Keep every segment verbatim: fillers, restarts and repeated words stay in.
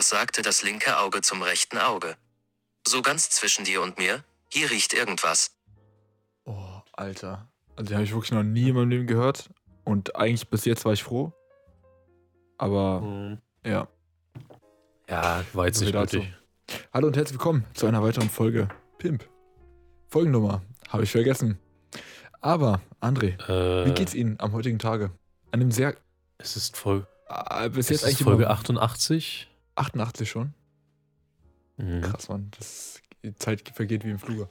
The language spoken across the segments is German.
Was sagte das linke Auge zum rechten Auge? So ganz zwischen dir und mir, hier riecht irgendwas. Oh, Alter. Also den habe ich wirklich noch nie in meinem Leben gehört. Und eigentlich bis jetzt war ich froh. Aber, Hm. ja. Ja, war jetzt So nicht viel dazu. nötig. Hallo und herzlich willkommen zu einer weiteren Folge Pimp. Folgennummer habe ich vergessen. Aber, André, Äh, wie geht's Ihnen am heutigen Tage? An einem sehr, Es ist, Fol äh, bis es jetzt ist eigentlich Folge immer achtundachtzig. achtundachtzig schon? Mhm. Krass, Mann. Das, die Zeit vergeht wie im Fluge.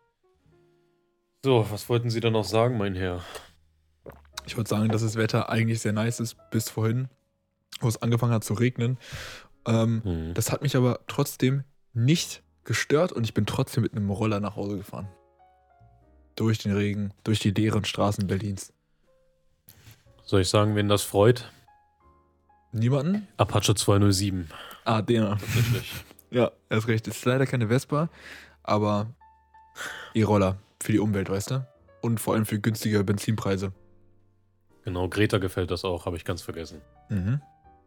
So, was wollten Sie da noch sagen, mein Herr? Ich würde sagen, dass das Wetter eigentlich sehr nice ist, bis vorhin, wo es angefangen hat zu regnen. Ähm, Hm. das hat mich aber trotzdem nicht gestört und ich bin trotzdem mit einem Roller nach Hause gefahren. Durch den Regen, durch die leeren Straßen Berlins. Soll ich sagen, wen das freut? Niemanden? Apache zweihundertsieben. Ah, den. Tatsächlich. Ja, er ist recht. Ist leider keine Vespa, aber E-Roller für die Umwelt, weißt du? Und vor allem für günstige Benzinpreise. Genau, Greta gefällt das auch, habe ich ganz vergessen. Mhm.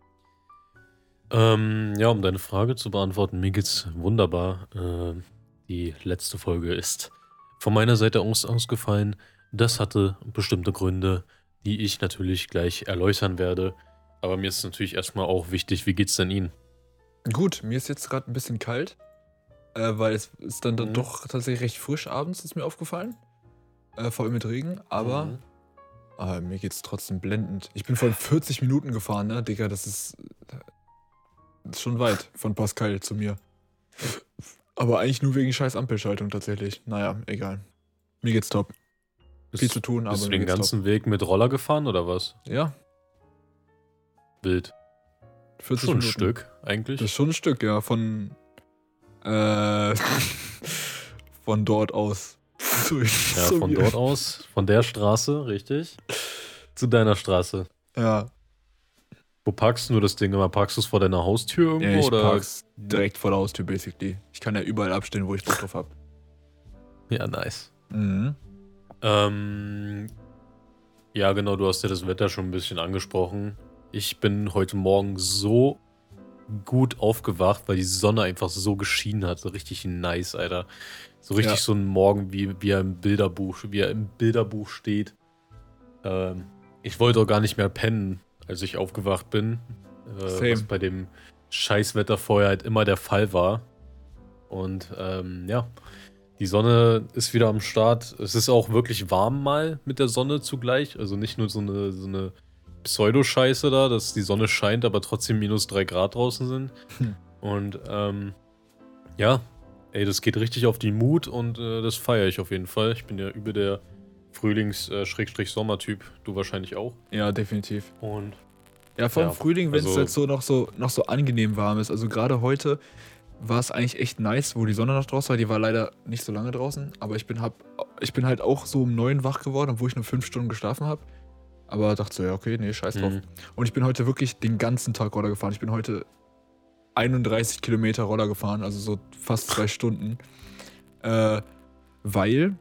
Ähm, ja, um deine Frage zu beantworten, mir geht's wunderbar. Äh, die letzte Folge ist von meiner Seite aus ausgefallen. Das hatte bestimmte Gründe, die ich natürlich gleich erläutern werde. Aber mir ist natürlich erstmal auch wichtig, wie geht's denn Ihnen? Gut, mir ist jetzt gerade ein bisschen kalt, äh, weil es ist dann, dann Mhm. doch tatsächlich recht frisch abends, ist mir aufgefallen. Äh, vor allem mit Regen, aber Mhm. ah, mir geht's trotzdem blendend. Ich bin von vierzig Minuten gefahren, ne, Digga, das ist, das ist schon weit von Pascal zu mir. Aber eigentlich nur wegen scheiß Ampelschaltung tatsächlich. Naja, egal. Mir geht's top. Viel zu tun, aber Bist du mir den geht's ganzen Weg mit Roller gefahren oder was? top. Ja, Wild. vierzig Schon ein Minuten. Stück, eigentlich. Das ist schon ein Stück, ja, von äh, von dort aus. Zu, Ja, zu von mir. dort aus, von der Straße, richtig, zu deiner Straße. Ja, Wo parkst du das Ding immer? Parkst du es vor deiner Haustür irgendwo? ja ich oder? park's direkt vor der Haustür, basically. Ich kann ja überall abstellen, wo ich Bock drauf hab. Ja, nice. Mhm. Ähm, ja, genau, du hast ja das Wetter schon ein bisschen angesprochen. Ich bin heute Morgen so gut aufgewacht, weil die Sonne einfach so geschienen hat. So richtig nice, Alter. So richtig Ja. so ein Morgen, wie, wie er im Bilderbuch, wie er im Bilderbuch steht. Ähm, ich wollte auch gar nicht mehr pennen, als ich aufgewacht bin. Äh, Same. was bei dem Scheißwetter vorher halt immer der Fall war. Und ähm, ja, die Sonne ist wieder am Start. Es ist auch wirklich warm mal mit der Sonne zugleich. Also nicht nur so eine, so eine Pseudo-Scheiße da, dass die Sonne scheint, aber trotzdem minus drei Grad draußen sind. Hm. Und ähm, ja, ey, das geht richtig auf die Mut und äh, das feiere ich auf jeden Fall. Ich bin ja über der Frühlings-Sommer-Typ. Du wahrscheinlich auch. Ja, definitiv. Und Ja, vom Ja, Frühling, wenn es also- jetzt so noch so noch so angenehm warm ist. Also gerade heute war es eigentlich echt nice, wo die Sonne noch draußen war. Die war leider nicht so lange draußen, aber ich bin hab, ich bin halt auch so um neun wach geworden, obwohl ich nur fünf Stunden geschlafen habe. Aber dachte so, ja, okay, nee, scheiß drauf. Mhm. Und ich bin heute wirklich den ganzen Tag Roller gefahren. Ich bin heute einunddreißig Kilometer Roller gefahren, also so fast zwei Stunden. Äh, weil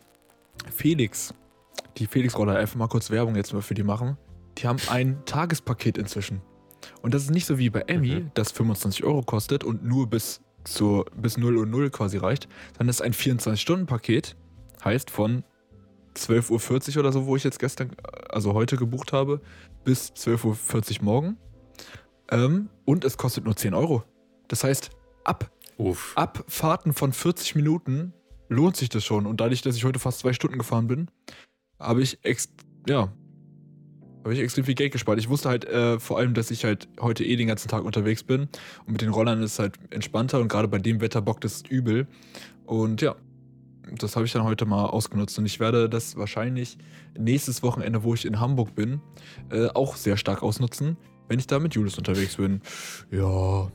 Felix, die Felix-Roller, einfach mal kurz Werbung jetzt mal für die machen, die haben ein Tagespaket inzwischen. Und das ist nicht so wie bei Emmy, Mhm. das fünfundzwanzig Euro kostet und nur bis, zur, bis null Uhr null quasi reicht, sondern das ist ein vierundzwanzig-Stunden-Paket, heißt von zwölf Uhr vierzig oder so, wo ich jetzt gestern, also heute gebucht habe, bis zwölf Uhr vierzig morgen. Ähm, und es kostet nur zehn Euro. Das heißt, ab, Uff. ab Fahrten von vierzig Minuten lohnt sich das schon. Und dadurch, dass ich heute fast zwei Stunden gefahren bin, habe ich ex ja, habe ich extrem viel Geld gespart. Ich wusste halt äh, vor allem, dass ich halt heute eh den ganzen Tag unterwegs bin. Und mit den Rollern ist es halt entspannter und gerade bei dem Wetter bockt es übel. Und ja, das habe ich dann heute mal ausgenutzt. Und ich werde das wahrscheinlich nächstes Wochenende, wo ich in Hamburg bin, äh, auch sehr stark ausnutzen, wenn ich da mit Julius unterwegs bin. Ja.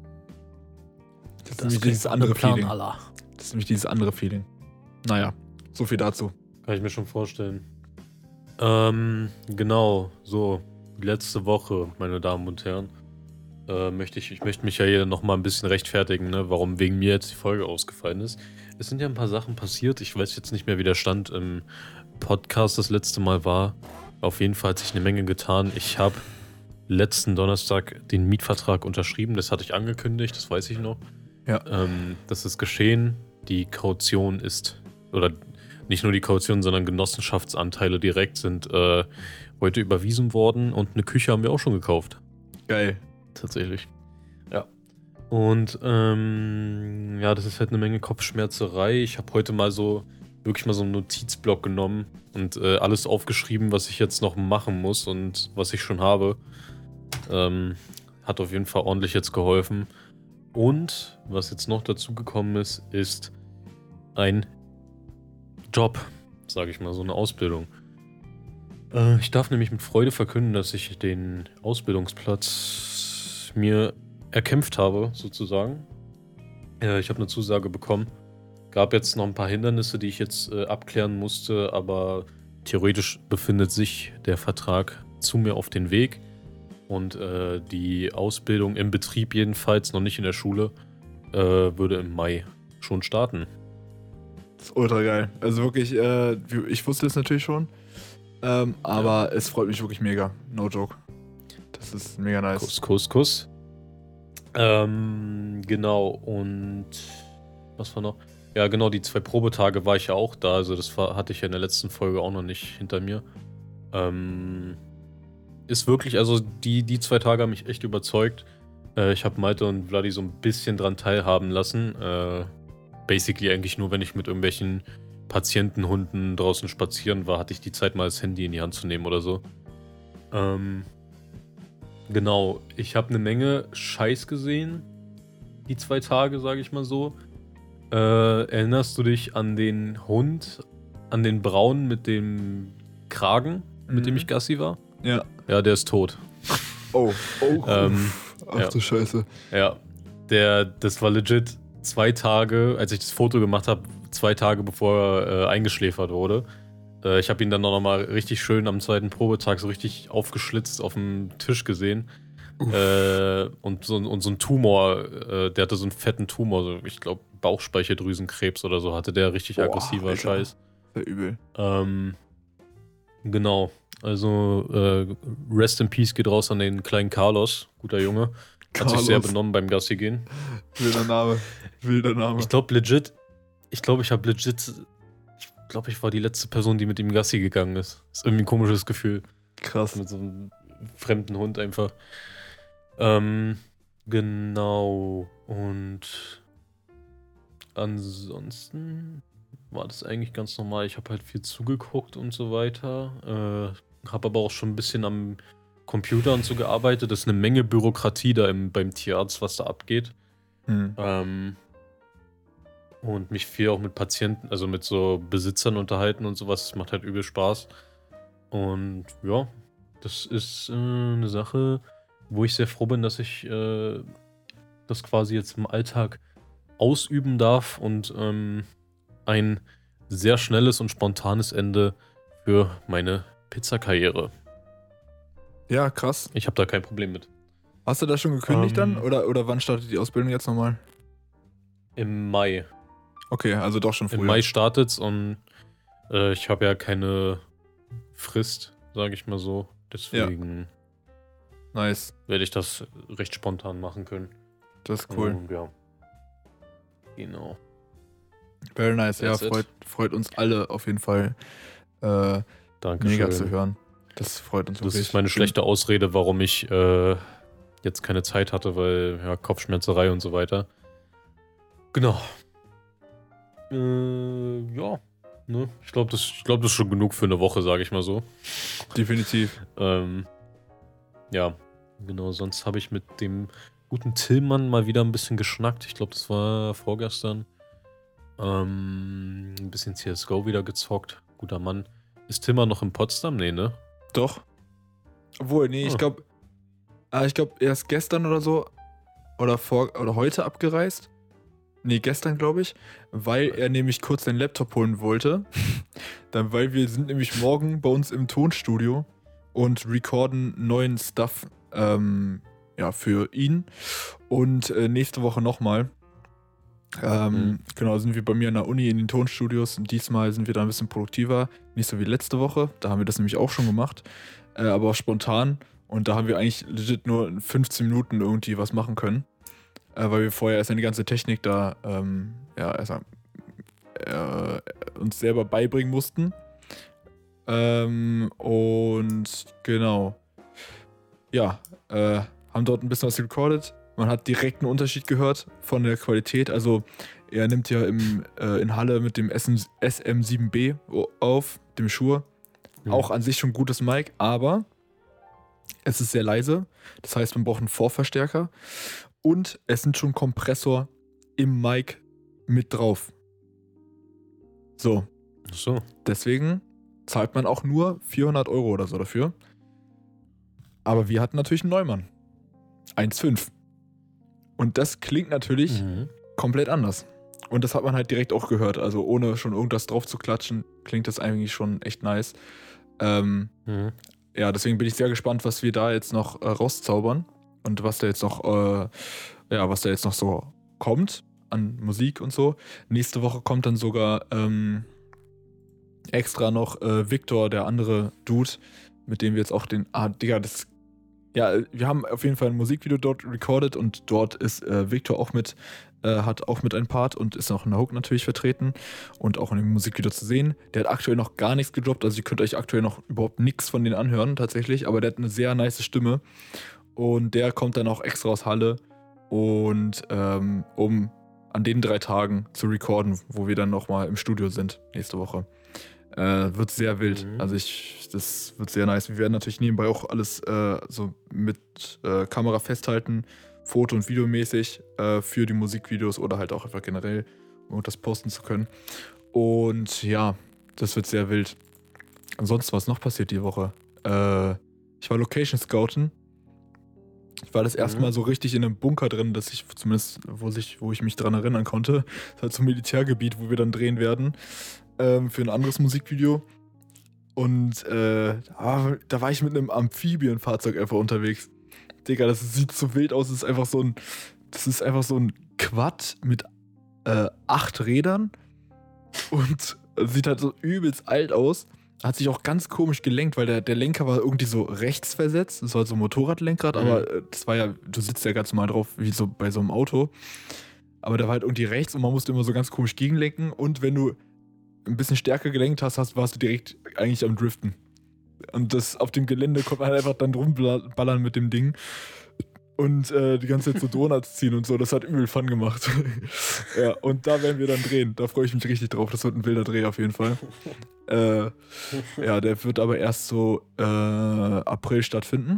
Das ist nämlich dieses andere Feeling. Allah. Das ist nämlich dieses andere Feeling. Naja, so viel dazu. Kann ich mir schon vorstellen. Ähm, genau, so, die letzte Woche, meine Damen und Herren, äh, möchte ich, ich möchte mich ja hier nochmal ein bisschen rechtfertigen, ne, warum wegen mir jetzt die Folge ausgefallen ist. Es sind ja ein paar Sachen passiert, ich weiß jetzt nicht mehr, wie der Stand im Podcast das letzte Mal war. Auf jeden Fall hat sich eine Menge getan. Ich habe letzten Donnerstag den Mietvertrag unterschrieben. Das hatte ich angekündigt, das weiß ich noch. Ja. Ähm, das ist geschehen. Die Kaution ist, oder nicht nur die Kaution, sondern Genossenschaftsanteile direkt sind äh, heute überwiesen worden und eine Küche haben wir auch schon gekauft. Geil. Tatsächlich. Ja. Und ähm, ja, das ist halt eine Menge Kopfschmerzerei. Ich habe heute mal so, wirklich mal so einen Notizblock genommen und äh, alles aufgeschrieben, was ich jetzt noch machen muss und was ich schon habe. Ähm, hat auf jeden Fall ordentlich jetzt geholfen. Und was jetzt noch dazu gekommen ist, ist ein Job, sage ich mal, so eine Ausbildung. Äh, ich darf nämlich mit Freude verkünden, dass ich den Ausbildungsplatz mir erkämpft habe, sozusagen. Äh, ich habe eine Zusage bekommen. Gab jetzt noch ein paar Hindernisse, die ich jetzt äh, abklären musste, aber theoretisch befindet sich der Vertrag zu mir auf den Weg. Und äh, die Ausbildung im Betrieb jedenfalls, noch nicht in der Schule, äh, würde im Mai schon starten. Das ist ultra geil. Also wirklich, äh, ich wusste es natürlich schon, ähm, aber ja. Es freut mich wirklich mega. No joke. Das ist mega nice. Kuss, Kuss, Kuss. Ähm, genau, und was war noch? Ja, genau, die zwei Probetage war ich ja auch da, also das war, hatte ich ja in der letzten Folge auch noch nicht hinter mir. Ähm... Ist wirklich, also die, die zwei Tage haben mich echt überzeugt. Äh, ich habe Malte und Vladi so ein bisschen dran teilhaben lassen. Äh, basically eigentlich nur, wenn ich mit irgendwelchen Patientenhunden draußen spazieren war, hatte ich die Zeit mal das Handy in die Hand zu nehmen oder so. Ähm, genau, ich habe eine Menge Scheiß gesehen, die zwei Tage, sage ich mal so. Äh, erinnerst du dich an den Hund, an den braunen mit dem Kragen, mhm. mit dem ich Gassi war? Ja. Ja, der ist tot. Oh, oh. ähm, Ach ja. du Scheiße. Ja, der, das war legit zwei Tage, als ich das Foto gemacht habe, zwei Tage bevor er äh, eingeschläfert wurde. Äh, ich habe ihn dann noch mal richtig schön am zweiten Probetag so richtig aufgeschlitzt auf dem Tisch gesehen. Äh, und, so, und so ein Tumor, äh, der hatte so einen fetten Tumor, so, ich glaube Bauchspeicheldrüsenkrebs oder so, hatte der richtig Boah, aggressiver Alter. Scheiß. Sehr übel. Ähm, genau. Also, äh, Rest in Peace geht raus an den kleinen Carlos. Guter Junge. Hat Carlos. sich sehr benommen beim Gassi gehen. Wilder Name. Wilder Name. Ich glaube legit, ich glaube, ich habe legit, ich glaube, ich war die letzte Person, die mit ihm Gassi gegangen ist. Ist irgendwie ein komisches Gefühl. Krass. Mit so einem fremden Hund einfach. Ähm, genau. Und ansonsten war das eigentlich ganz normal. Ich habe halt viel zugeguckt und so weiter. Äh, habe aber auch schon ein bisschen am Computer und so gearbeitet. Das ist eine Menge Bürokratie da im, beim Tierarzt, was da abgeht. Hm. Ähm, und mich viel auch mit Patienten, also mit so Besitzern unterhalten und sowas. Das macht halt übel Spaß. Und ja, das ist äh, eine Sache, wo ich sehr froh bin, dass ich äh, das quasi jetzt im Alltag ausüben darf und ähm, ein sehr schnelles und spontanes Ende für meine Pizzakarriere. Ja, krass. Ich habe da kein Problem mit. Hast du das schon gekündigt ähm, dann? Oder, oder wann startet die Ausbildung jetzt nochmal? Im Mai. Okay, also doch schon früher. Im Mai startet's und äh, ich habe ja keine Frist, sage ich mal so. Deswegen ja. Nice. werde ich das recht spontan machen können. Das ist cool. Und, ja. Genau. Very nice. That's ja, freut, freut uns alle auf jeden Fall. Äh, Dankeschön. Mega zu hören. Das freut uns wirklich. Das wirklich. ist meine schlechte Ausrede, warum ich äh, jetzt keine Zeit hatte, weil ja, Kopfschmerzerei und so weiter. Genau. Äh, ja. Ne? Ich glaube, das, glaub, das ist schon genug für eine Woche, sage ich mal so. Definitiv. ähm, ja, genau. Sonst habe ich mit dem guten Tillmann mal wieder ein bisschen geschnackt. Ich glaube, das war vorgestern. Ähm, ein bisschen C S G O wieder gezockt. Guter Mann. Ist Tillmann noch in Potsdam? Nee, ne? Doch. Obwohl, nee, oh. ich glaube, äh, ich glaube, er ist gestern oder so oder vor oder heute abgereist. Nee, gestern, glaube ich, weil er nämlich kurz den Laptop holen wollte. Dann, weil wir sind nämlich morgen bei uns im Tonstudio und recorden neuen Stuff ähm, ja, für ihn. Und äh, nächste Woche nochmal. Ähm, mhm. Genau, sind wir bei mir an der Uni in den Tonstudios und diesmal sind wir da ein bisschen produktiver. Nicht so wie letzte Woche, da haben wir das nämlich auch schon gemacht. Äh, aber auch spontan. Und da haben wir eigentlich legit nur in fünfzehn Minuten irgendwie was machen können. Äh, weil wir vorher erst die ganze Technik da ähm, ja, erst, äh, uns selber beibringen mussten. Ähm, und genau. Ja, äh, haben dort ein bisschen was recorded. Man hat direkt einen Unterschied gehört von der Qualität. Also er nimmt ja im, äh, in Halle mit dem S M sieben B auf, dem Shure. Mhm. Auch an sich schon ein gutes Mic, aber es ist sehr leise. Das heißt, man braucht einen Vorverstärker. Und es sind schon Kompressor im Mic mit drauf. So. Ach so. Deswegen zahlt man auch nur vierhundert Euro oder so dafür. Aber wir hatten natürlich einen Neumann. eins Komma fünf. Und das klingt natürlich mhm. komplett anders. Und das hat man halt direkt auch gehört. Also ohne schon irgendwas drauf zu klatschen, klingt das eigentlich schon echt nice. Ähm, mhm. Ja, deswegen bin ich sehr gespannt, was wir da jetzt noch äh, rauszaubern. Und was da jetzt noch, äh, ja, was da jetzt noch so kommt an Musik und so. Nächste Woche kommt dann sogar ähm, extra noch äh, Victor, der andere Dude, mit dem wir jetzt auch den, ah, Digga, das, ja, wir haben auf jeden Fall ein Musikvideo dort recorded und dort ist äh, Victor auch mit, äh, hat auch mit ein Part und ist noch in der Hook natürlich vertreten und auch in dem Musikvideo zu sehen. Der hat aktuell noch gar nichts gedroppt, also ihr könnt euch aktuell noch überhaupt nichts von denen anhören, tatsächlich, aber der hat eine sehr nice Stimme und der kommt dann auch extra aus Halle und ähm, um an den drei Tagen zu recorden, wo wir dann nochmal im Studio sind, nächste Woche. Äh, wird sehr wild. Mhm. Also ich, das wird sehr nice. Wir werden natürlich nebenbei auch alles äh, so mit äh, Kamera festhalten, Foto- und Videomäßig äh, für die Musikvideos oder halt auch einfach generell, um das posten zu können. Und ja, das wird sehr wild. Ansonsten, was noch passiert die Woche? Äh, ich war Location Scouten. Ich war das erste Mal so richtig in einem Bunker drin, dass ich zumindest, wo, sich, wo ich mich dran erinnern konnte. Das ist halt so ein Militärgebiet, wo wir dann drehen werden. Ähm, für ein anderes Musikvideo. Und äh, da, da war ich mit einem Amphibienfahrzeug einfach unterwegs. Digga, das sieht so wild aus. Das ist einfach so ein, das ist einfach so ein Quad mit äh, acht Rädern und sieht halt so übelst alt aus. Hat sich auch ganz komisch gelenkt, weil der, der Lenker war irgendwie so rechts versetzt. Das war so ein Motorradlenkrad, mhm. aber äh, das war ja, du sitzt ja ganz normal drauf, wie so bei so einem Auto. Aber der war halt irgendwie rechts und man musste immer so ganz komisch gegenlenken. Und wenn du ein bisschen stärker gelenkt hast, hast, warst du direkt eigentlich am Driften. Und das auf dem Gelände konnte man halt einfach dann rumballern mit dem Ding und äh, die ganze Zeit so Donuts ziehen und so. Das hat übel Fun gemacht. Ja, und da werden wir dann drehen. Da freue ich mich richtig drauf. Das wird ein wilder Dreh auf jeden Fall. Äh, ja, der wird aber erst so äh, April stattfinden.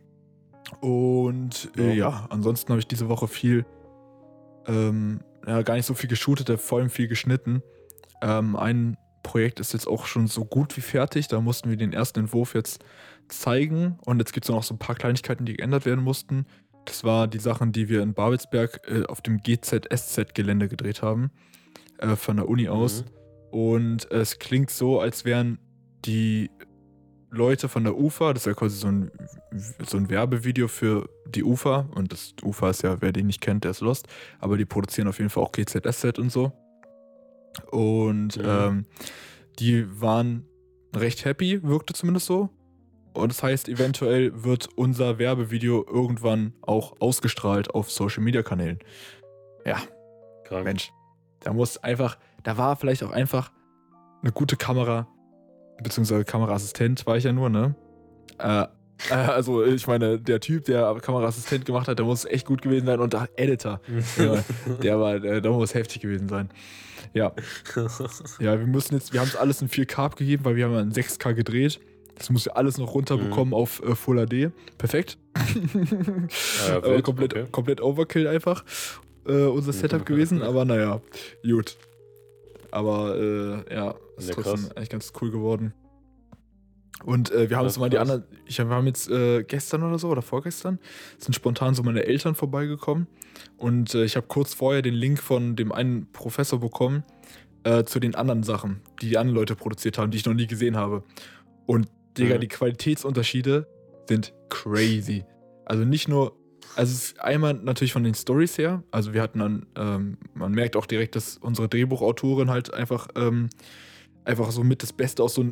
Und äh, ja, ansonsten habe ich diese Woche viel, ähm, ja, gar nicht so viel geshootet, vor allem viel geschnitten. Ähm, ein Projekt ist jetzt auch schon so gut wie fertig. Da mussten wir den ersten Entwurf jetzt zeigen. Und jetzt gibt es noch so ein paar Kleinigkeiten, die geändert werden mussten. Das war die Sachen, die wir in Babelsberg äh, auf dem G Z S Z-Gelände gedreht haben. Äh, von der Uni aus. Mhm. Und äh, es klingt so, als wären die Leute von der U F A, das ist ja quasi so ein, so ein Werbevideo für die U F A. Und das U F A ist ja, wer den nicht kennt, der ist lost. Aber die produzieren auf jeden Fall auch G Z S Z und so. Und mhm. ähm, die waren recht happy, wirkte zumindest so. Und das heißt, eventuell wird unser Werbevideo irgendwann auch ausgestrahlt auf Social-Media-Kanälen. Ja, krank. Mensch, da muss einfach, da war vielleicht auch einfach eine gute Kamera, beziehungsweise Kameraassistent war ich ja nur, ne? Äh, also ich meine, der Typ, der Kameraassistent gemacht hat, der muss echt gut gewesen sein und der Editor, der, der war, der, der muss heftig gewesen sein. Ja. Ja, wir müssen jetzt, wir haben es alles in vier K abgegeben, weil wir haben ja in sechs K gedreht. Das muss ja alles noch runterbekommen mhm. auf äh, Full H D. Perfekt. Ja, ja, wild, komplett, okay. komplett Overkill einfach äh, unser Setup gewesen, aber naja, gut. Aber äh, ja, ist ja, trotzdem krass. Eigentlich ganz cool geworden. Und äh, wir haben jetzt mal die anderen, ich, wir haben jetzt äh, gestern oder so oder vorgestern, sind spontan so meine Eltern vorbeigekommen und äh, ich habe kurz vorher den Link von dem einen Professor bekommen äh, zu den anderen Sachen, die die anderen Leute produziert haben, die ich noch nie gesehen habe. Und Digga, mhm. die Qualitätsunterschiede sind crazy. Also nicht nur, also es ist einmal natürlich von den Storys her, also wir hatten dann, ähm, man merkt auch direkt, dass unsere Drehbuchautorin halt einfach, ähm, einfach so mit das Beste aus so einem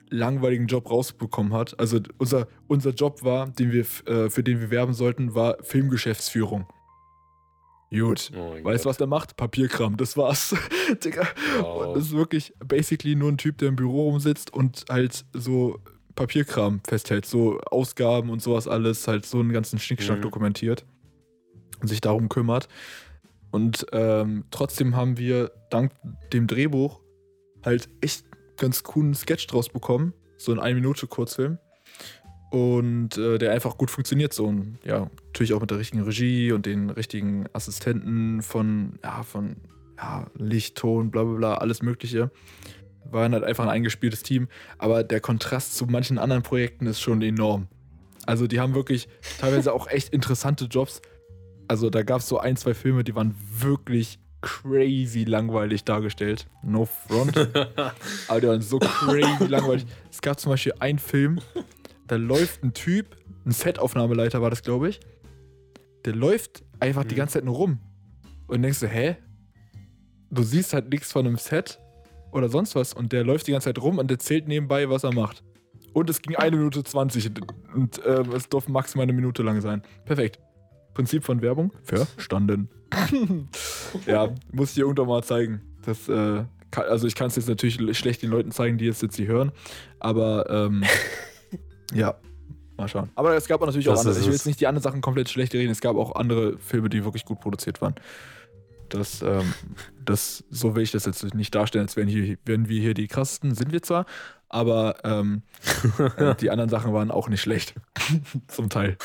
langweiligen Job rausbekommen hat. Also unser, unser Job war, den wir, äh, für den wir werben sollten, war Filmgeschäftsführung. Gut. Oh mein Weißt du, Gott. was der macht? Papierkram, das war's. Digga. Wow. Und das ist wirklich basically nur ein Typ, der im Büro rumsitzt und halt so Papierkram festhält, so Ausgaben und sowas alles, halt so einen ganzen Schnickschnack Mhm. dokumentiert und sich darum kümmert. Und ähm, trotzdem haben wir dank dem Drehbuch halt echt ganz coolen Sketch draus bekommen, so ein Ein-Minute-Kurzfilm. Und äh, der einfach gut funktioniert so. Und ja, natürlich auch mit der richtigen Regie und den richtigen Assistenten von, ja, von ja, Licht, Ton, bla bla bla, alles Mögliche. Waren halt einfach ein eingespieltes Team. Aber der Kontrast zu manchen anderen Projekten ist schon enorm. Also die haben wirklich teilweise auch echt interessante Jobs. Also da gab es so ein, zwei Filme, die waren wirklich crazy langweilig dargestellt. No front. Aber die waren so crazy langweilig. Es gab zum Beispiel einen Film, da läuft ein Typ, ein Setaufnahmeleiter war das, glaube ich, der läuft einfach die Mhm. ganze Zeit nur rum. Und denkst du, hä? Du siehst halt nichts von einem Set oder sonst was und der läuft die ganze Zeit rum und erzählt nebenbei, was er macht. Und es ging eine Minute zwanzig und, und äh, es durfte maximal eine Minute lang sein. Perfekt. Prinzip von Werbung? Verstanden. Ja, muss ich dir irgendwann mal zeigen. Das, äh, kann, also ich kann es jetzt natürlich schlecht den Leuten zeigen, die jetzt jetzt hier hören, aber ähm, ja, mal schauen. Aber es gab auch natürlich Das auch andere. ist Ich will es. jetzt nicht die anderen Sachen komplett schlecht reden. Es gab auch andere Filme, die wirklich gut produziert waren. Das, ähm, das, so will ich das jetzt nicht darstellen, als wären, hier, wären wir hier die krassesten, sind wir zwar, aber ähm, äh, die anderen Sachen waren auch nicht schlecht. Zum Teil.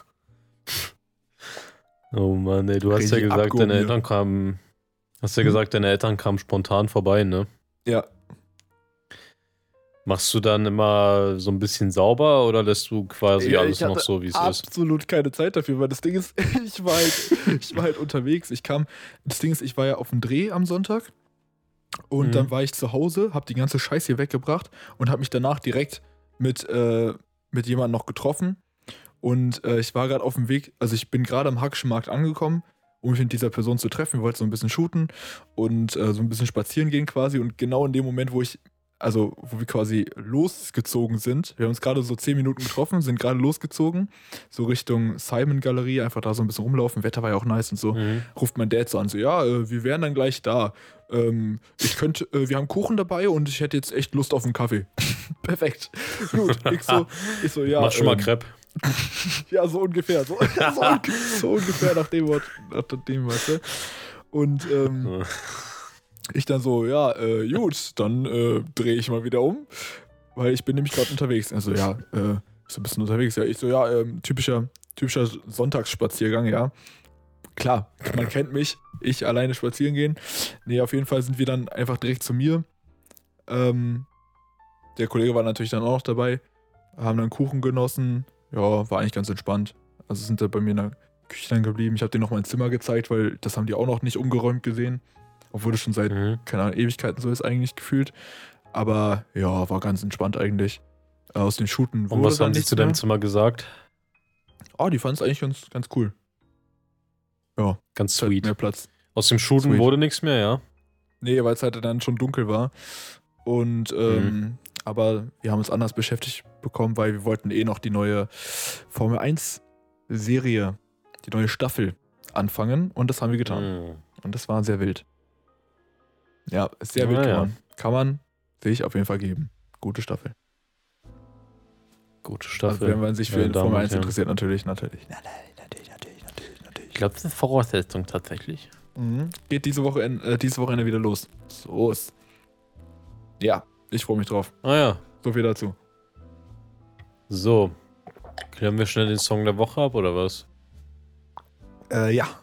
Oh Mann, ey, du hast ja Richtig gesagt, abgehoben deine hier. Eltern kamen. Hast ja Hm? gesagt, deine Eltern kamen spontan vorbei, ne? Ja, Machst du dann immer so ein bisschen sauber oder lässt du quasi Ja, alles ich noch hatte so, wie es ist? absolut keine Zeit dafür, weil das Ding ist, ich war halt, ich war halt unterwegs. Ich kam, das Ding ist, ich war ja auf dem Dreh am Sonntag und Mhm. dann war ich zu Hause, hab die ganze Scheiße hier weggebracht und hab mich danach direkt mit, äh, mit jemandem noch getroffen. Und äh, ich war gerade auf dem Weg, also ich bin gerade am Hackischen Markt angekommen, um mich mit dieser Person zu treffen. Wir wollten so ein bisschen shooten und äh, so ein bisschen spazieren gehen quasi. Und genau in dem Moment, wo ich, also wo wir quasi losgezogen sind, wir haben uns gerade so zehn Minuten getroffen, sind gerade losgezogen, so Richtung Simon-Galerie, einfach da so ein bisschen rumlaufen. Wetter war ja auch nice und so. Mhm. Ruft mein Dad so an, so, ja, äh, wir wären dann gleich da. Ähm, ich könnte, äh, wir haben Kuchen dabei und ich hätte jetzt echt Lust auf einen Kaffee. Perfekt. Gut, ich so, ich so, ja. Mach schon mal ähm, Crepe. ja, so ungefähr. So, so, un- so ungefähr nach dem Wort, nach dem, weißt du. Und ähm, ich dann so, ja, äh, gut, dann äh, drehe ich mal wieder um, weil ich bin nämlich gerade unterwegs. Also ja, äh, so ein bisschen unterwegs. Ja, ich so, ja, ähm, typischer, typischer Sonntagsspaziergang, ja. Klar, man kennt mich, ich alleine spazieren gehen. Nee, auf jeden Fall sind wir dann einfach direkt zu mir. Ähm, der Kollege war natürlich dann auch noch dabei, haben dann Kuchen genossen. Ja, war eigentlich ganz entspannt. Also sind da bei mir in der Küche dann geblieben. Ich habe denen noch mein Zimmer gezeigt, weil das haben die auch noch nicht umgeräumt gesehen. Obwohl das schon seit, Mhm. keine Ahnung, Ewigkeiten so ist eigentlich gefühlt. Aber ja, war ganz entspannt eigentlich. Äh, Aus den Shooten Und was dann haben sie nichts zu deinem mehr. Zimmer gesagt? Oh, die fanden es eigentlich ganz, ganz cool. Ja, Ganz es hat sweet. mehr Platz. Aus dem Shooten Sweet. wurde nichts mehr, ja? Nee, weil es halt dann schon dunkel war. Und, ähm, aber wir haben uns anders beschäftigt bekommen, weil wir wollten eh noch die neue Formel eins Serie, die neue Staffel anfangen. Und das haben wir getan. Mhm. Und das war sehr wild. Ja, ist sehr wild Na kann ja. man. Kann man sich auf jeden Fall geben. Gute Staffel. Gute Also Staffel. wenn man sich für meine Damen Formel und eins Herren. interessiert, natürlich, natürlich. Natürlich, natürlich, natürlich, natürlich, natürlich. Ich glaube, das ist Voraussetzung tatsächlich. Mhm. Geht diese Woche äh, dieses Wochenende wieder los. So ist. Ja, ich freue mich drauf. Ah ja. So viel dazu. So. Klären wir schnell den Song der Woche ab, oder was? Äh, ja.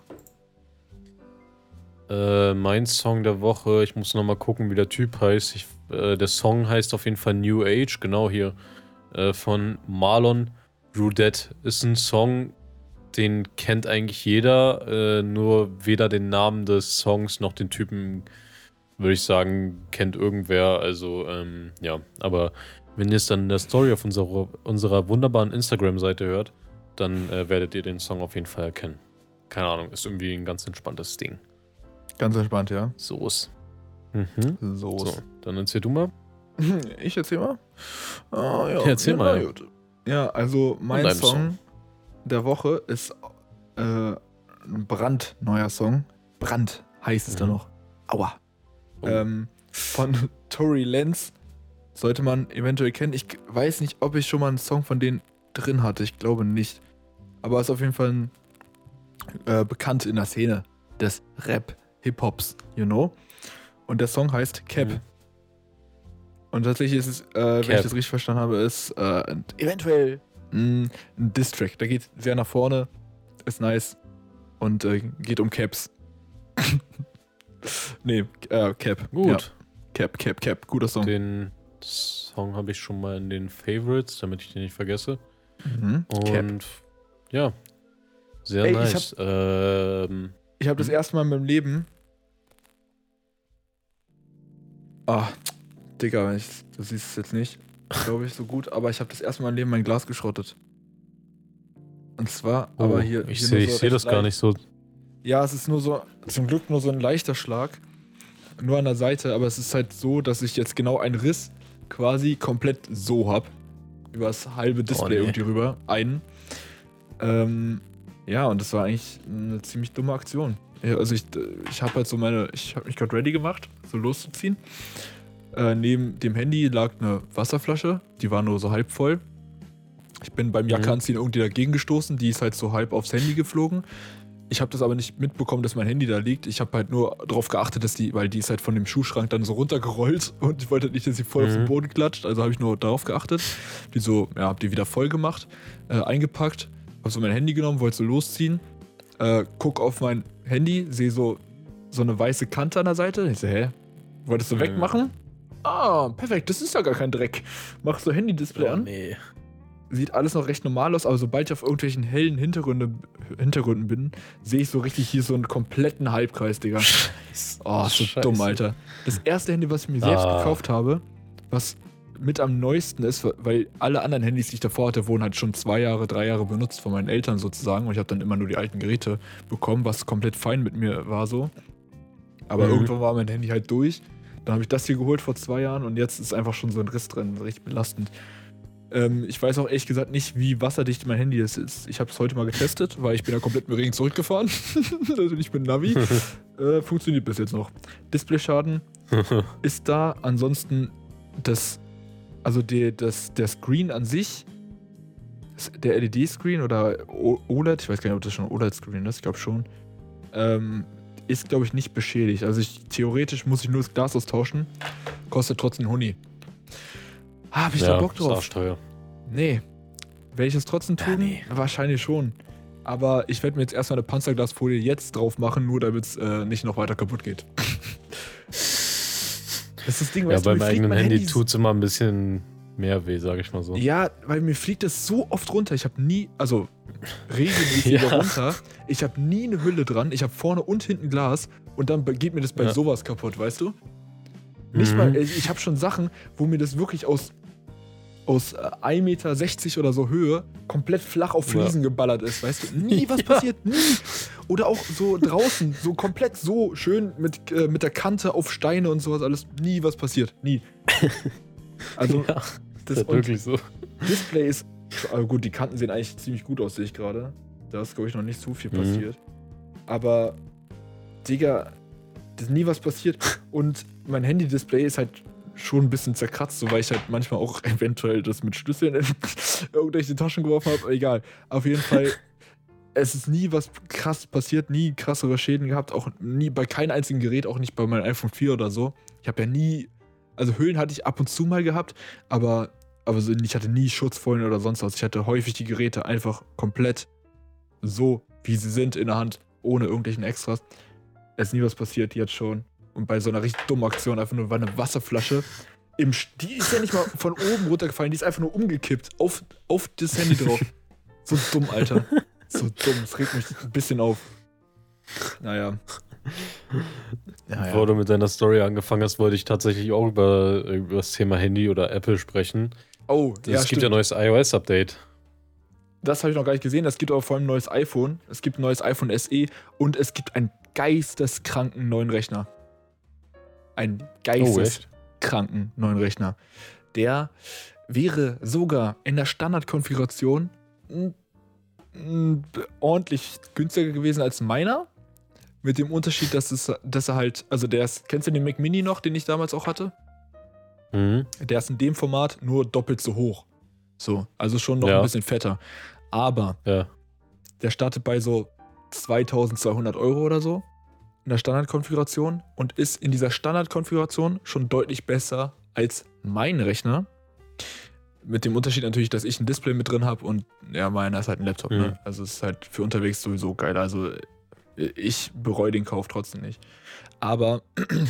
Äh, mein Song der Woche, ich muss nochmal gucken, wie der Typ heißt. Ich, äh, der Song heißt auf jeden Fall New Age, genau hier. Äh, von Marlon Rudet. Ist ein Song, den kennt eigentlich jeder, äh, nur weder den Namen des Songs noch den Typen, würde ich sagen, kennt irgendwer. Also, ähm, ja, aber wenn ihr es dann in der Story auf unserer, unserer wunderbaren Instagram-Seite hört, dann äh, werdet ihr den Song auf jeden Fall erkennen. Keine Ahnung, ist irgendwie ein ganz entspanntes Ding. Ganz entspannt, ja. So ist. Mhm. So. So, dann erzähl du mal. Ich erzähl mal. Ah, ja, Erzähl ja, mal. na gut. Ja, also mein deinem Song, Song. der Woche ist äh, ein brandneuer Song. Brand heißt es da Mhm. noch. Aua. Oh. Ähm, von Tory Lanez. Sollte man eventuell kennen. Ich weiß nicht, ob ich schon mal einen Song von denen drin hatte. Ich glaube nicht. Aber ist auf jeden Fall ein, äh, bekannt in der Szene des Rap, Hip-Hops, you know. Und der Song heißt Cap. Mhm. Und tatsächlich ist es, äh, wenn Cap. ich das richtig verstanden habe, ist äh, eventuell mh, ein Diss-Track. Der geht sehr nach vorne, ist nice und äh, geht um Caps. nee, äh, Cap. Gut. Ja. Cap, Cap, Cap. Guter Song. Den Song habe ich schon mal in den Favorites, damit ich den nicht vergesse. Mhm. Cap. Und ja, sehr Ey, ich nice. ähm, Ich habe das Mhm. erste Mal in meinem Leben. Ah, Digga, ich, du siehst es jetzt nicht, glaube ich, so gut, aber ich habe das erste Mal in meinem Leben mein Glas geschrottet. Und zwar, oh, aber hier. ich hier sehe nur ich so seh recht das gar leicht. nicht so. Ja, es ist nur so, zum Glück nur so ein leichter Schlag. Nur an der Seite, aber es ist halt so, dass ich jetzt genau einen Riss quasi komplett so hab. Über das halbe Display nee. irgendwie rüber. Einen. Ähm, ja, und das war eigentlich eine ziemlich dumme Aktion. Ja, also ich, ich habe halt so meine, ich habe mich gerade ready gemacht, so loszuziehen. Äh, neben dem Handy lag eine Wasserflasche, die war nur so halb voll. Ich bin beim Jacke Mhm. anziehen irgendwie dagegen gestoßen, die ist halt so halb aufs Handy geflogen. Ich habe das aber nicht mitbekommen, dass mein Handy da liegt. Ich habe halt nur darauf geachtet, dass die, weil die ist halt von dem Schuhschrank dann so runtergerollt und ich wollte halt nicht, dass sie voll auf den Mhm. Boden klatscht. Also habe ich nur darauf geachtet. Die so, ja, hab die wieder voll gemacht, äh, eingepackt, hab so mein Handy genommen, wollte so losziehen. Äh, guck auf mein Handy, sehe so, so eine weiße Kante an der Seite. Ich so, hä? Wolltest du Mhm. wegmachen? Ah, perfekt, das ist ja gar kein Dreck. Mach so Handy-Display Oh, an. nee. Sieht alles noch recht normal aus, aber sobald ich auf irgendwelchen hellen Hintergründe, Hintergründen bin, sehe ich so richtig hier so einen kompletten Halbkreis, Digga. Oh, ist so Scheiße. dumm, Alter. Das erste Handy, was ich mir selbst Ah. gekauft habe, was mit am neuesten ist, weil alle anderen Handys, die ich davor hatte, wurden halt schon zwei Jahre, drei Jahre benutzt von meinen Eltern sozusagen und ich habe dann immer nur die alten Geräte bekommen, was komplett fein mit mir war so. Aber Mhm. irgendwann war mein Handy halt durch. Dann habe ich das hier geholt vor zwei Jahren und jetzt ist einfach schon so ein Riss drin, richtig belastend. Ähm, ich weiß auch ehrlich gesagt nicht, wie wasserdicht mein Handy ist. ist. Ich habe es heute mal getestet, weil ich bin ja komplett mit dem Regen zurückgefahren. Also nicht mit Navi. äh, funktioniert bis jetzt noch. Displayschaden ist da. Ansonsten das, also die, das, der Screen an sich, der L E D-Screen oder O- OLED, ich weiß gar nicht, ob das schon ein OLED-Screen ist, ich glaube schon, ähm, ist, glaube ich, nicht beschädigt. Also ich, theoretisch muss ich nur das Glas austauschen. Kostet trotzdem Huni. Ah, hab ich da Bock ist drauf? arschteuer. Nee. Werde ich das trotzdem tun? Ja, nee. Wahrscheinlich schon. Aber ich werde mir jetzt erstmal eine Panzerglasfolie jetzt drauf machen, nur damit es äh, nicht noch weiter kaputt geht. Das ist das Ding, Ja, weißt du, beim mir fliegt eigenen mein Handy Handy tut es immer ein bisschen mehr weh, sag ich mal so. Ja, weil mir fliegt das so oft runter. Ich habe nie, also regelmäßig Ja. runter. Ich habe nie eine Hülle dran. Ich habe vorne und hinten Glas und dann geht mir das bei Ja. sowas kaputt, weißt du? Nicht Mhm. mal, ich ich habe schon Sachen, wo mir das wirklich aus, aus äh, ein Meter sechzig oder so Höhe komplett flach auf Ja. Fliesen geballert ist, weißt du? Nie was Ja. passiert, nie. Oder auch so draußen, so komplett so schön mit, äh, mit der Kante auf Steine und sowas alles. Nie was passiert, nie. Also, Ja, das das ist und wirklich so. Display ist, also gut, die Kanten sehen eigentlich ziemlich gut aus, sehe ich gerade. Da ist, glaube ich, noch nicht so viel Mhm. passiert. Aber, Digga, da ist nie was passiert. Und mein Handy-Display ist halt schon ein bisschen zerkratzt, so weil ich halt manchmal auch eventuell das mit Schlüsseln in irgendwelche Taschen geworfen habe. Egal. Auf jeden Fall, es ist nie was krass passiert, nie krassere Schäden gehabt, auch nie bei keinem einzigen Gerät, auch nicht bei meinem iPhone vier oder so. Ich habe ja nie, also Höhlen hatte ich ab und zu mal gehabt, aber, aber so, ich hatte nie Schutzfolien oder sonst was. Ich hatte häufig die Geräte einfach komplett so, wie sie sind in der Hand, ohne irgendwelchen Extras. Es ist nie was passiert, jetzt schon. Und bei so einer richtig dummen Aktion einfach nur war eine Wasserflasche. Im, Sch- die ist ja nicht mal von oben runtergefallen, die ist einfach nur umgekippt auf, auf das Handy drauf. So dumm, Alter. So dumm, es regt mich ein bisschen auf. Naja. Ja, Bevor ja. du mit deiner Story angefangen hast, wollte ich tatsächlich auch über, über das Thema Handy oder Apple sprechen. Oh, Es ja, gibt stimmt. ja ein neues iOS-Update. Das habe ich noch gar nicht gesehen. Es gibt aber vor allem ein neues iPhone. Es gibt ein neues iPhone S E und es gibt einen geisteskranken neuen Rechner. Ein Oh, geistes. echt? kranken neuen Rechner. Der wäre sogar in der Standardkonfiguration m- m- ordentlich günstiger gewesen als meiner. Mit dem Unterschied, dass, es, dass er halt, also der ist, kennst du den Mac Mini noch, den ich damals auch hatte? Mhm. Der ist in dem Format nur doppelt so hoch. So, also schon noch Ja. ein bisschen fetter. Aber Ja. der startet bei so zweitausendzweihundert Euro oder so in der Standardkonfiguration und ist in dieser Standardkonfiguration schon deutlich besser als mein Rechner. Mit dem Unterschied natürlich, dass ich ein Display mit drin habe und ja, meiner ist halt ein Laptop. Mhm. Ne? Also es ist halt für unterwegs sowieso geil. Also ich bereue den Kauf trotzdem nicht. Aber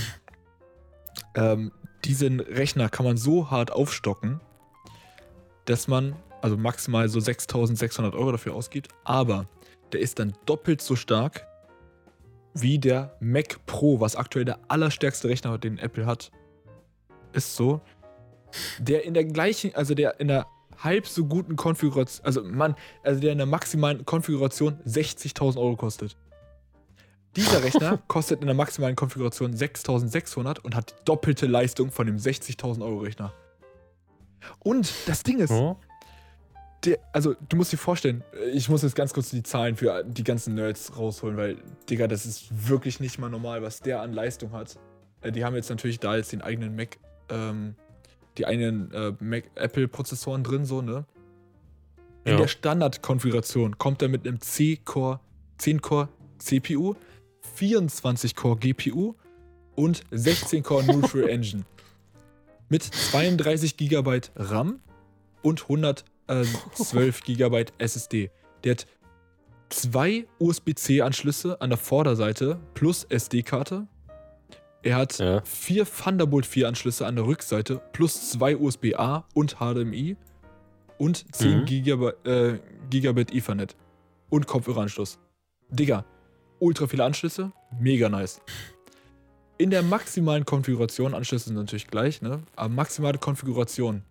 ähm, diesen Rechner kann man so hart aufstocken, dass man also maximal so sechstausendsechshundert Euro dafür ausgibt, aber der ist dann doppelt so stark wie der Mac Pro, was aktuell der allerstärkste Rechner, den Apple hat, ist so. Der in der gleichen, also der in der halb so guten Konfiguration, also Mann, also der in der maximalen Konfiguration sechzigtausend Euro kostet. Dieser Rechner kostet in der maximalen Konfiguration sechstausendsechshundert und hat die doppelte Leistung von dem sechzigtausend Euro Rechner. Und das Ding ist, Oh. der, also du musst dir vorstellen, ich muss jetzt ganz kurz die Zahlen für die ganzen Nerds rausholen, weil, Digga, das ist wirklich nicht mal normal, was der an Leistung hat. Äh, Die haben jetzt natürlich da jetzt den eigenen Mac, ähm, die eigenen äh, Mac Apple-Prozessoren drin, so, ne? In Ja. der Standardkonfiguration kommt er mit einem C-Core, zehn-Core C P U, vierundzwanzig-Core G P U und sechzehn-Core Neutral Engine. Mit zweiunddreißig Gigabyte RAM und hundertzwölf Gigabyte S S D. Der hat zwei U S B C-Anschlüsse an der Vorderseite plus S D-Karte. Er hat Ja. vier Thunderbolt vier Anschlüsse an der Rückseite plus zwei U S B A und H D M I und zehn Mhm. Gigabyte, äh, Gigabit Ethernet und Kopfhöreranschluss. Digga, ultra viele Anschlüsse, mega nice. In der maximalen Konfiguration, Anschlüsse sind natürlich gleich, ne? Aber maximale Konfiguration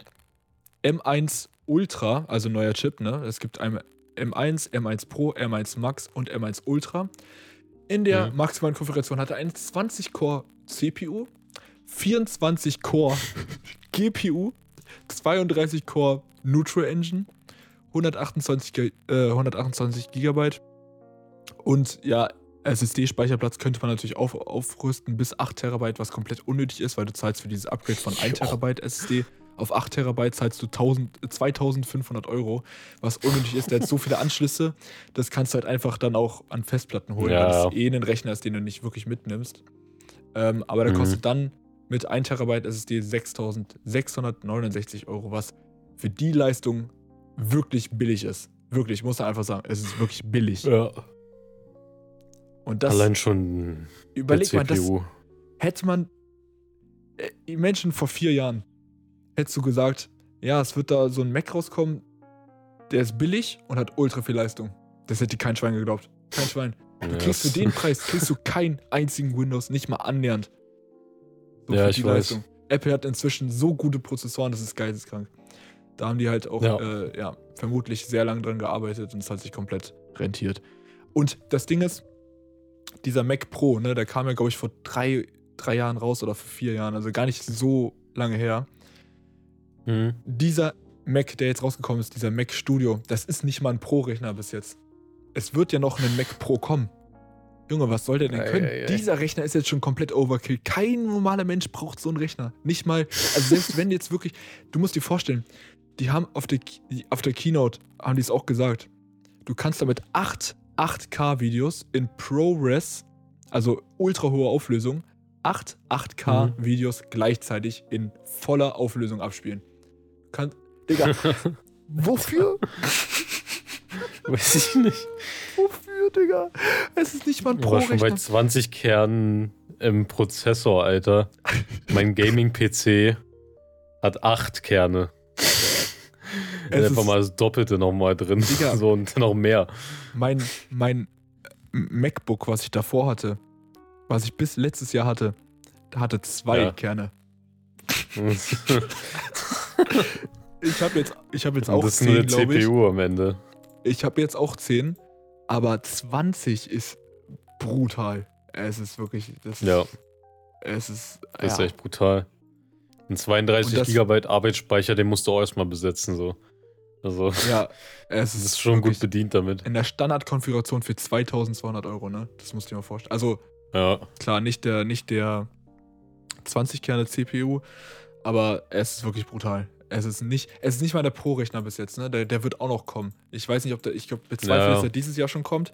M eins Ultra, also neuer Chip, ne? Es gibt einmal M eins, M eins Pro, M eins Max und M eins Ultra. In der Mhm. maximalen Konfiguration hat er einen zwanzig-Core C P U, vierundzwanzig-Core G P U, zweiunddreißig-Core Neutral Engine, hundertachtundzwanzig, Ge- äh, hundertachtundzwanzig Gigabyte und ja, S S D-Speicherplatz könnte man natürlich auf, aufrüsten bis acht Terabyte, was komplett unnötig ist, weil du zahlst für dieses Upgrade von ein Terabyte S S D auf acht Terabyte zahlst du tausend, zweitausendfünfhundert Euro, was unnötig ist. Der hat so viele Anschlüsse, das kannst du halt einfach dann auch an Festplatten holen, Ja. weil das eh ein Rechner ist, den du nicht wirklich mitnimmst. Ähm, aber der Mhm. kostet dann mit ein Terabyte S S D sechstausendsechshundertneunundsechzig Euro, was für die Leistung wirklich billig ist. Wirklich, muss man einfach sagen, es ist wirklich billig. Ja. Und das, Allein schon der überleg mal, das C P U. hätte man, äh, die Menschen vor vier Jahren, hättest du gesagt, ja, es wird da so ein Mac rauskommen, der ist billig und hat ultra viel Leistung. Das hätte kein Schwein geglaubt. Kein Schwein. Du Ja, kriegst für das- den Preis, kriegst du keinen einzigen Windows, nicht mal annähernd. So Ja, für ich die weiß. Leistung. Apple hat inzwischen so gute Prozessoren, das ist geisteskrank. Da haben die halt auch, Ja. Äh, ja, vermutlich sehr lange dran gearbeitet und es hat sich komplett rentiert. Und das Ding ist, dieser Mac Pro, ne, der kam ja, glaube ich, vor drei, drei Jahren raus oder vor vier Jahren, also gar nicht so lange her. Mhm. Dieser Mac, der jetzt rausgekommen ist, dieser Mac Studio, das ist nicht mal ein Pro-Rechner bis jetzt. Es wird ja noch ein Mac Pro kommen. Junge, was soll der denn Ei, können? ei, ei. Dieser Rechner ist jetzt schon komplett Overkill. Kein normaler Mensch braucht so einen Rechner. Nicht mal, also selbst wenn jetzt wirklich, du musst dir vorstellen, die haben auf der, Ki- auf der Keynote, haben die es auch gesagt, du kannst damit acht acht K-Videos in ProRes, also ultra hohe Auflösung, acht acht K-Videos gleichzeitig in voller Auflösung abspielen. Kann, Digga, wofür? Weiß ich nicht. Wofür, Digga? Es ist nicht mal ein Ich war schon bei Pro-Rechner. zwanzig Kernen im Prozessor, Alter. Mein Gaming-P C hat acht Kerne. Es Einfach ist- mal das Doppelte nochmal drin. Digga. So und noch mehr. Mein, mein MacBook, was ich davor hatte, was ich bis letztes Jahr hatte, hatte zwei Ja. Kerne. Ich habe jetzt, ich hab jetzt Und auch das ist nur zehn, der glaube ich. C P U am Ende. Ich habe jetzt auch zehn, aber zwanzig ist brutal. Es ist wirklich, das ist, Ja, es ist, das ist ja. echt brutal. Ein zweiunddreißig Und das- Gigabyte Arbeitsspeicher, den musst du auch erstmal besetzen, so. Also, Ja, es das ist, ist schon wirklich gut bedient damit. in der Standardkonfiguration für zweitausendzweihundert Euro, ne? Das musst du dir mal vorstellen. Also, Ja. klar, nicht der, nicht der zwanzig Kerne C P U, aber es ist wirklich brutal. Es ist nicht, es ist nicht mal der Pro-Rechner bis jetzt, ne? Der, der wird auch noch kommen. Ich weiß nicht, ob der, ich glaube, bezweifle, Ja. dass der dieses Jahr schon kommt.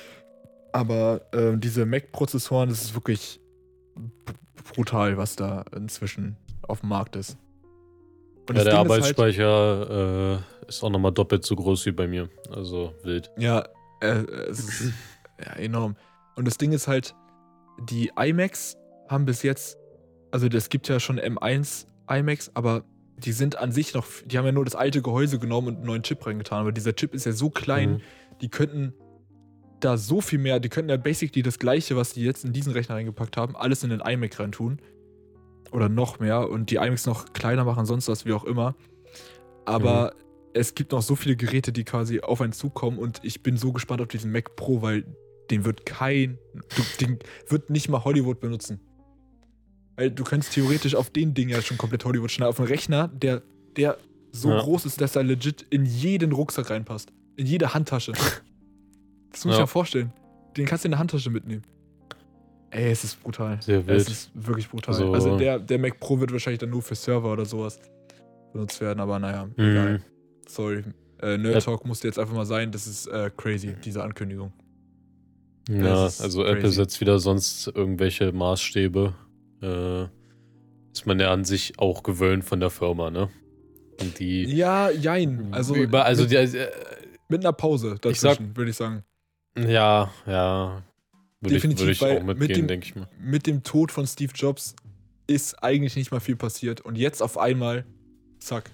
Aber ähm, diese Mac-Prozessoren, das ist wirklich b- brutal, was da inzwischen auf dem Markt ist. Und Ja, das der Ding ist halt, Arbeitsspeicher äh, ist auch nochmal doppelt so groß wie bei mir. Also wild. ja, äh, es ist ja, enorm. Und das Ding ist halt, die iMacs haben bis jetzt, also es gibt ja schon M eins iMacs, aber die sind an sich noch, die haben ja nur das alte Gehäuse genommen und einen neuen Chip reingetan. Aber dieser Chip ist ja so klein, Mhm. die könnten da so viel mehr, die könnten ja basically das gleiche, was die jetzt in diesen Rechner reingepackt haben, alles in den iMac reintun. Oder noch mehr und die iMacs noch kleiner machen, sonst was, wie auch immer. Aber es gibt noch so viele Geräte, die quasi auf einen zukommen und ich bin so gespannt auf diesen Mac Pro, weil den wird kein, du, den wird nicht mal Hollywood benutzen. Weil du kannst theoretisch auf den Ding ja schon komplett Hollywood schneiden. Auf einen Rechner, der, der so Ja. groß ist, dass er legit in jeden Rucksack reinpasst. In jede Handtasche. Das muss ich Ja. mir vorstellen. Den kannst du in der Handtasche mitnehmen. Ey, es ist brutal. Sehr Es wild. ist wirklich brutal. Also- Also der, der Mac Pro wird wahrscheinlich dann nur für Server oder sowas benutzt werden, aber naja, egal. Mhm. Sorry. Äh, Nerd Talk musste jetzt einfach mal sein. Das ist äh, crazy, diese Ankündigung. Ja, Das ist also crazy. Apple setzt wieder sonst irgendwelche Maßstäbe. Äh, ist man ja an sich auch gewöhnt von der Firma, ne? Und die. Ja, jein. Also, über, also mit, die, äh, mit einer Pause Ich sag- dazwischen, würde ich sagen. ja, ja. Würde ich, Definitiv, würde ich weil auch mit mitgehen, dem- denke ich mal. Mit dem Tod von Steve Jobs ist eigentlich nicht mal viel passiert. Und jetzt auf einmal, zack.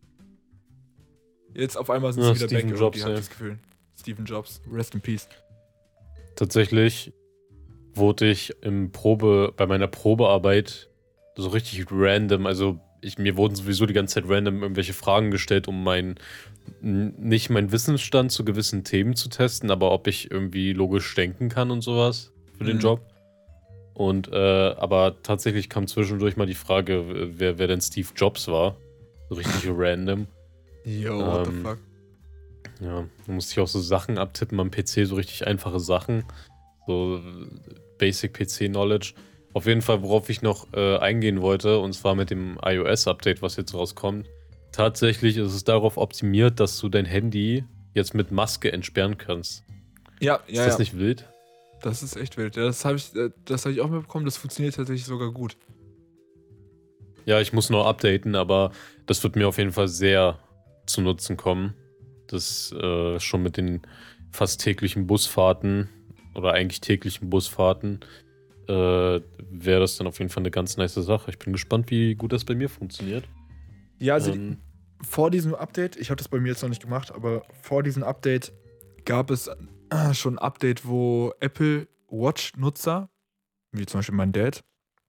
Jetzt auf einmal sind Ja, sie wieder Steven back, Jobs, irgendwie, hab ich ey. das Gefühl. Steven Jobs, rest in peace. Tatsächlich wurde ich im Probe, bei meiner Probearbeit so richtig random, also ich, mir wurden sowieso die ganze Zeit random irgendwelche Fragen gestellt, um mein, n- nicht meinen Wissensstand zu gewissen Themen zu testen, aber ob ich irgendwie logisch denken kann und sowas für den Mhm. Job. Und, äh, aber tatsächlich kam zwischendurch mal die Frage, wer, wer denn Steve Jobs war. So richtig random. Yo, what the Ähm, fuck? Ja, da musste ich auch so Sachen abtippen am P C, so richtig einfache Sachen. So äh, Basic P C-Knowledge. Auf jeden Fall, worauf ich noch äh, eingehen wollte, und zwar mit dem iOS-Update, was jetzt rauskommt. Tatsächlich ist es darauf optimiert, dass du dein Handy jetzt mit Maske entsperren kannst. Ja, Ist ja, das ja. nicht wild? Das ist echt wild. Ja, das habe ich, äh, das hab ich auch mitbekommen. Das funktioniert tatsächlich sogar gut. Ja, ich muss noch updaten, aber das wird mir auf jeden Fall sehr zu Nutzen kommen. Das äh, schon mit den fast täglichen Busfahrten oder eigentlich täglichen Busfahrten äh, wäre das dann auf jeden Fall eine ganz nice Sache. Ich bin gespannt, wie gut das bei mir funktioniert. Ja, also Ähm, vor diesem Update, ich habe das bei mir jetzt noch nicht gemacht, aber vor diesem Update gab es äh, schon ein Update, wo Apple Watch-Nutzer, wie zum Beispiel mein Dad,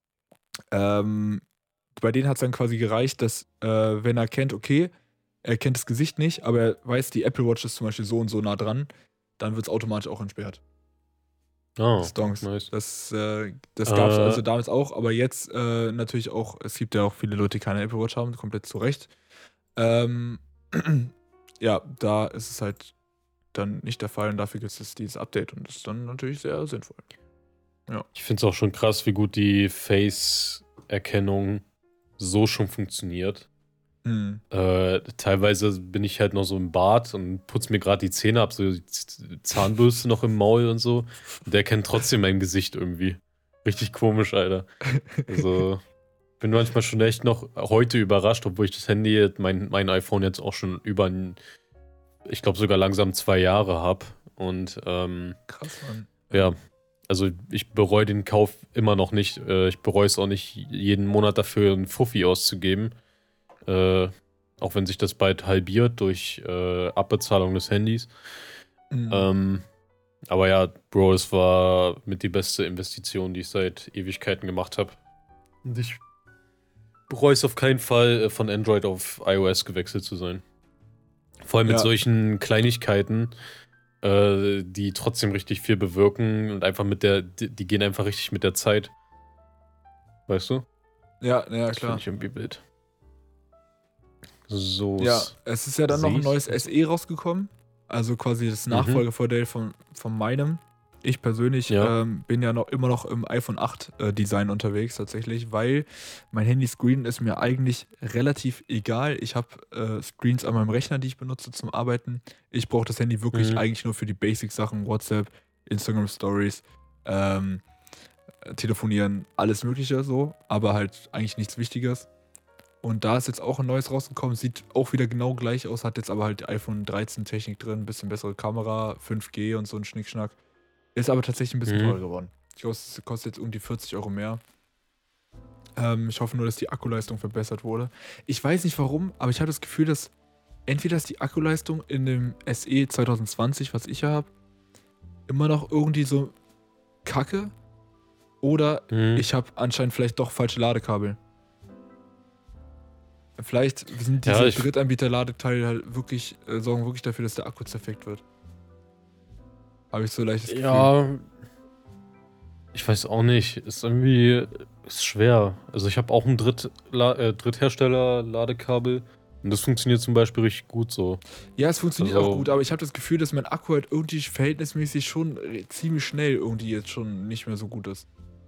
ähm, bei denen hat es dann quasi gereicht, dass äh, wenn er kennt, okay, er kennt das Gesicht nicht, aber er weiß, die Apple Watch ist zum Beispiel so und so nah dran, dann wird es automatisch auch entsperrt. oh, Stonks. nice. Das, äh, das gab es Äh. also damals auch, aber jetzt äh, natürlich auch, es gibt ja auch viele Leute, die keine Apple Watch haben, komplett zu Recht. Ähm, ja, da ist es halt dann nicht der Fall und dafür gibt es dieses Update und das ist dann natürlich sehr sinnvoll. Ich finde es auch schon krass, wie gut die Face-Erkennung so schon funktioniert. Hm. Äh, teilweise bin ich halt noch so im Bad und putze mir gerade die Zähne ab, so die Z- Zahnbürste noch im Maul und so. Und der kennt trotzdem mein Gesicht irgendwie. Richtig komisch, Alter. Also, bin manchmal schon echt noch heute überrascht, obwohl ich das Handy, mein, mein iPhone jetzt auch schon über, ein, ich glaube sogar langsam zwei Jahre habe. Und ähm, Krass, Mann. ja, also ich bereue den Kauf immer noch nicht. Äh, ich bereue es auch nicht, jeden Monat dafür einen Fuffi auszugeben. Äh, auch wenn sich das bald halbiert durch äh, Abbezahlung des Handys. Mhm. Ähm, aber ja, Bro, es war mit die beste Investition, die ich seit Ewigkeiten gemacht habe. Und ich bereue es auf keinen Fall, äh, von Android auf iOS gewechselt zu sein. Vor allem mit Ja. solchen Kleinigkeiten, äh, die trotzdem richtig viel bewirken und einfach mit der, die, die gehen einfach richtig mit der Zeit. Weißt du? Ja, ja, Das finde klar. ich irgendwie wild. So. Ja, es ist ja dann noch ein seh's. neues S E rausgekommen. Also quasi das Mhm. Nachfolgemodell von, von meinem. Ich persönlich Ja. ähm, bin ja noch immer noch im iPhone acht äh, Design unterwegs tatsächlich, weil mein Handy-Screen ist mir eigentlich relativ egal. Ich habe äh, Screens an meinem Rechner, die ich benutze zum Arbeiten. Ich brauche das Handy wirklich Mhm. eigentlich nur für die Basic-Sachen, WhatsApp, Instagram Stories, ähm, äh, Telefonieren, alles Mögliche so, aber halt eigentlich nichts Wichtiges. Und da ist jetzt auch ein neues rausgekommen, sieht auch wieder genau gleich aus, hat jetzt aber halt die iPhone dreizehn Technik drin, bisschen bessere Kamera, fünf G und so ein Schnickschnack. Ist aber tatsächlich ein bisschen Mhm. teurer geworden. Ich glaube, es kostet jetzt um die vierzig Euro mehr. Ähm, ich hoffe nur, dass die Akkuleistung verbessert wurde. Ich weiß nicht warum, aber ich habe das Gefühl, dass entweder ist die Akkuleistung in dem S E zwanzig zwanzig, was ich ja habe, immer noch irgendwie so kacke. Oder Mhm. ich habe anscheinend vielleicht doch falsche Ladekabel. Vielleicht sind Ja, diese ich- Drittanbieter-Ladeteile halt wirklich, äh, sorgen wirklich dafür, dass der Akku zerfickt wird. Habe ich so leichtes Gefühl. Ja, ich weiß auch nicht. Ist irgendwie ist schwer. Also ich habe auch ein Dritt äh, Dritthersteller-Ladekabel und das funktioniert zum Beispiel richtig gut so. Ja, es funktioniert Also- auch gut, aber ich habe das Gefühl, dass mein Akku halt irgendwie verhältnismäßig schon re- ziemlich schnell irgendwie jetzt schon nicht mehr so gut ist.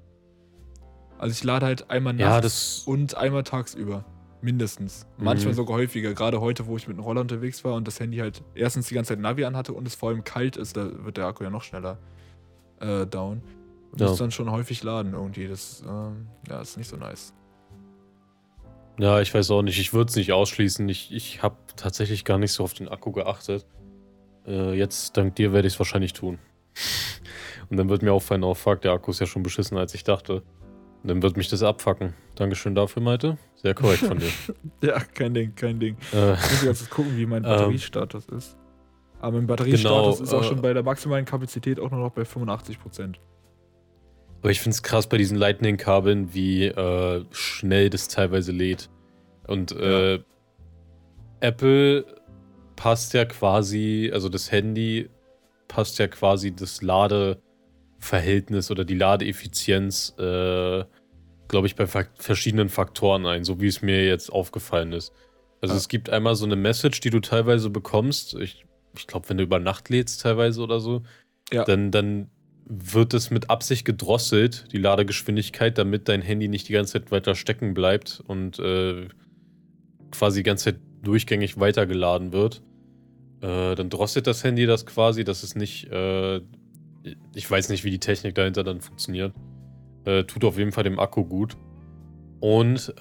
Also ich lade halt einmal Ja, nachts das- und einmal tagsüber. Mindestens. Manchmal Mhm. sogar häufiger. Gerade heute, wo ich mit dem Roller unterwegs war und das Handy halt erstens die ganze Zeit Navi anhatte und es vor allem kalt ist, da wird der Akku ja noch schneller äh, down. Und Ja. muss dann schon häufig laden irgendwie. Das ähm, ja, ist nicht so nice. Ja, ich weiß auch nicht. Ich würde es nicht ausschließen. Ich, ich habe tatsächlich gar nicht so auf den Akku geachtet. Äh, jetzt, dank dir, werde ich es wahrscheinlich tun. Und dann wird mir auffallen, oh fuck, der Akku ist ja schon beschissener, als ich dachte. Und dann wird mich das abfacken. Dankeschön dafür, Malte. Sehr korrekt von dir. Ja, kein Ding, kein Ding. äh, Ich muss jetzt gucken, wie mein Ähm, Batteriestatus ist. Aber mein Batteriestatus genau, ist auch äh, schon bei der maximalen Kapazität auch nur noch bei fünfundachtzig Prozent. aber ich finde es krass bei diesen Lightning-Kabeln, wie äh, schnell das teilweise lädt. Und äh, Apple passt ja quasi, also das Handy passt ja quasi das Ladeverhältnis oder die Ladeeffizienz, äh, glaube ich, bei fa- verschiedenen Faktoren ein, so wie es mir jetzt aufgefallen ist. Also Ah. es gibt einmal so eine Message, die du teilweise bekommst. Ich, ich glaube, wenn du über Nacht lädst teilweise oder so, Ja. dann, dann wird es mit Absicht gedrosselt, die Ladegeschwindigkeit, damit dein Handy nicht die ganze Zeit weiter stecken bleibt und äh, quasi die ganze Zeit durchgängig weitergeladen wird. Äh, dann drosselt das Handy das quasi, dass es nicht, äh, ich weiß nicht, wie die Technik dahinter dann funktioniert. Äh, tut auf jeden Fall dem Akku gut. Und,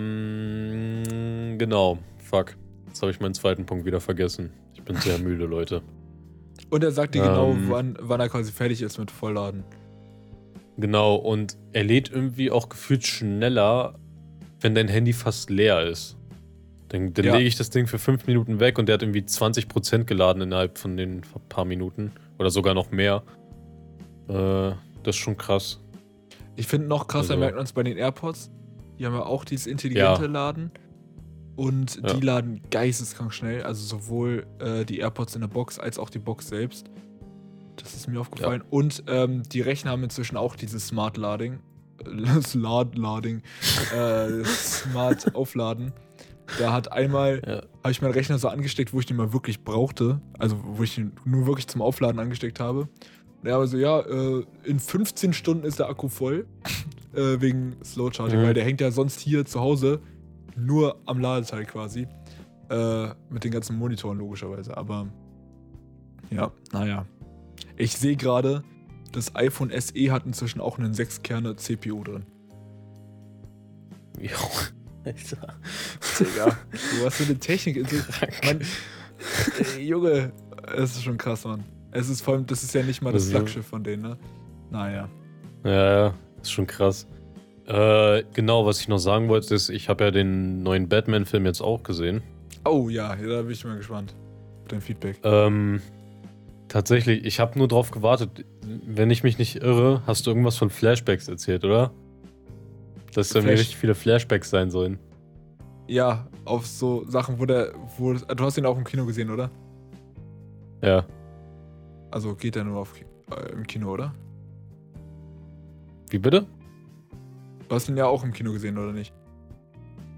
ähm, genau, fuck. Jetzt habe ich meinen zweiten Punkt wieder vergessen. Ich bin sehr müde, Leute. Und er sagt dir genau, Ähm. wann, wann er quasi fertig ist mit Vollladen. Genau, und er lädt irgendwie auch gefühlt schneller, wenn dein Handy fast leer ist. Dann, dann Ja. lege ich das Ding für fünf Minuten weg und der hat irgendwie zwanzig Prozent geladen innerhalb von den paar Minuten. Oder sogar noch mehr. Äh, das ist schon krass. Ich finde noch krasser, Also- merkt man es bei den AirPods. Die haben ja auch dieses intelligente Ja. Laden. Und Ja. die laden geisteskrank schnell. Also sowohl äh, die AirPods in der Box als auch die Box selbst. Das ist mir aufgefallen. Und ähm, die Rechner haben inzwischen auch dieses Smart Lading. Äh, Smart Lading. äh, Smart Aufladen. Da hat einmal, Ja. habe ich meinen Rechner so angesteckt, wo ich den mal wirklich brauchte. Also wo ich ihn nur wirklich zum Aufladen angesteckt habe. Und er war so, ja, äh, in fünfzehn Stunden ist der Akku voll. äh, wegen Slow Charging, Mhm. weil der hängt ja sonst hier zu Hause nur am Ladeteil quasi. Äh, mit den ganzen Monitoren logischerweise. Aber ja, naja. Ich sehe gerade, das iPhone S E hat inzwischen auch einen sechs Kerne C P U drin. Jo. Alter. Digga, du hast so eine Technik. Man, ey, Junge, es ist schon krass, Mann. Es ist vor allem, das ist ja nicht mal das Also- Flaggschiff von denen, ne? Naja. Ja, ja, ist schon krass. Äh, genau, was ich noch sagen wollte, ist, ich habe ja den neuen Batman-Film jetzt auch gesehen. Oh ja, ja, da bin ich mal gespannt. Dein Feedback. Ähm, tatsächlich, ich habe nur drauf gewartet. Wenn ich mich nicht irre, hast du irgendwas von Flashbacks erzählt, oder? Dass da Flash- richtig viele Flashbacks sein sollen. Ja, auf so Sachen, wo der. Wo, du hast ihn auch im Kino gesehen, oder? Ja. Also geht der nur auf, Ki- äh, im Kino, oder? Wie bitte? Du hast ihn ja auch im Kino gesehen, oder nicht?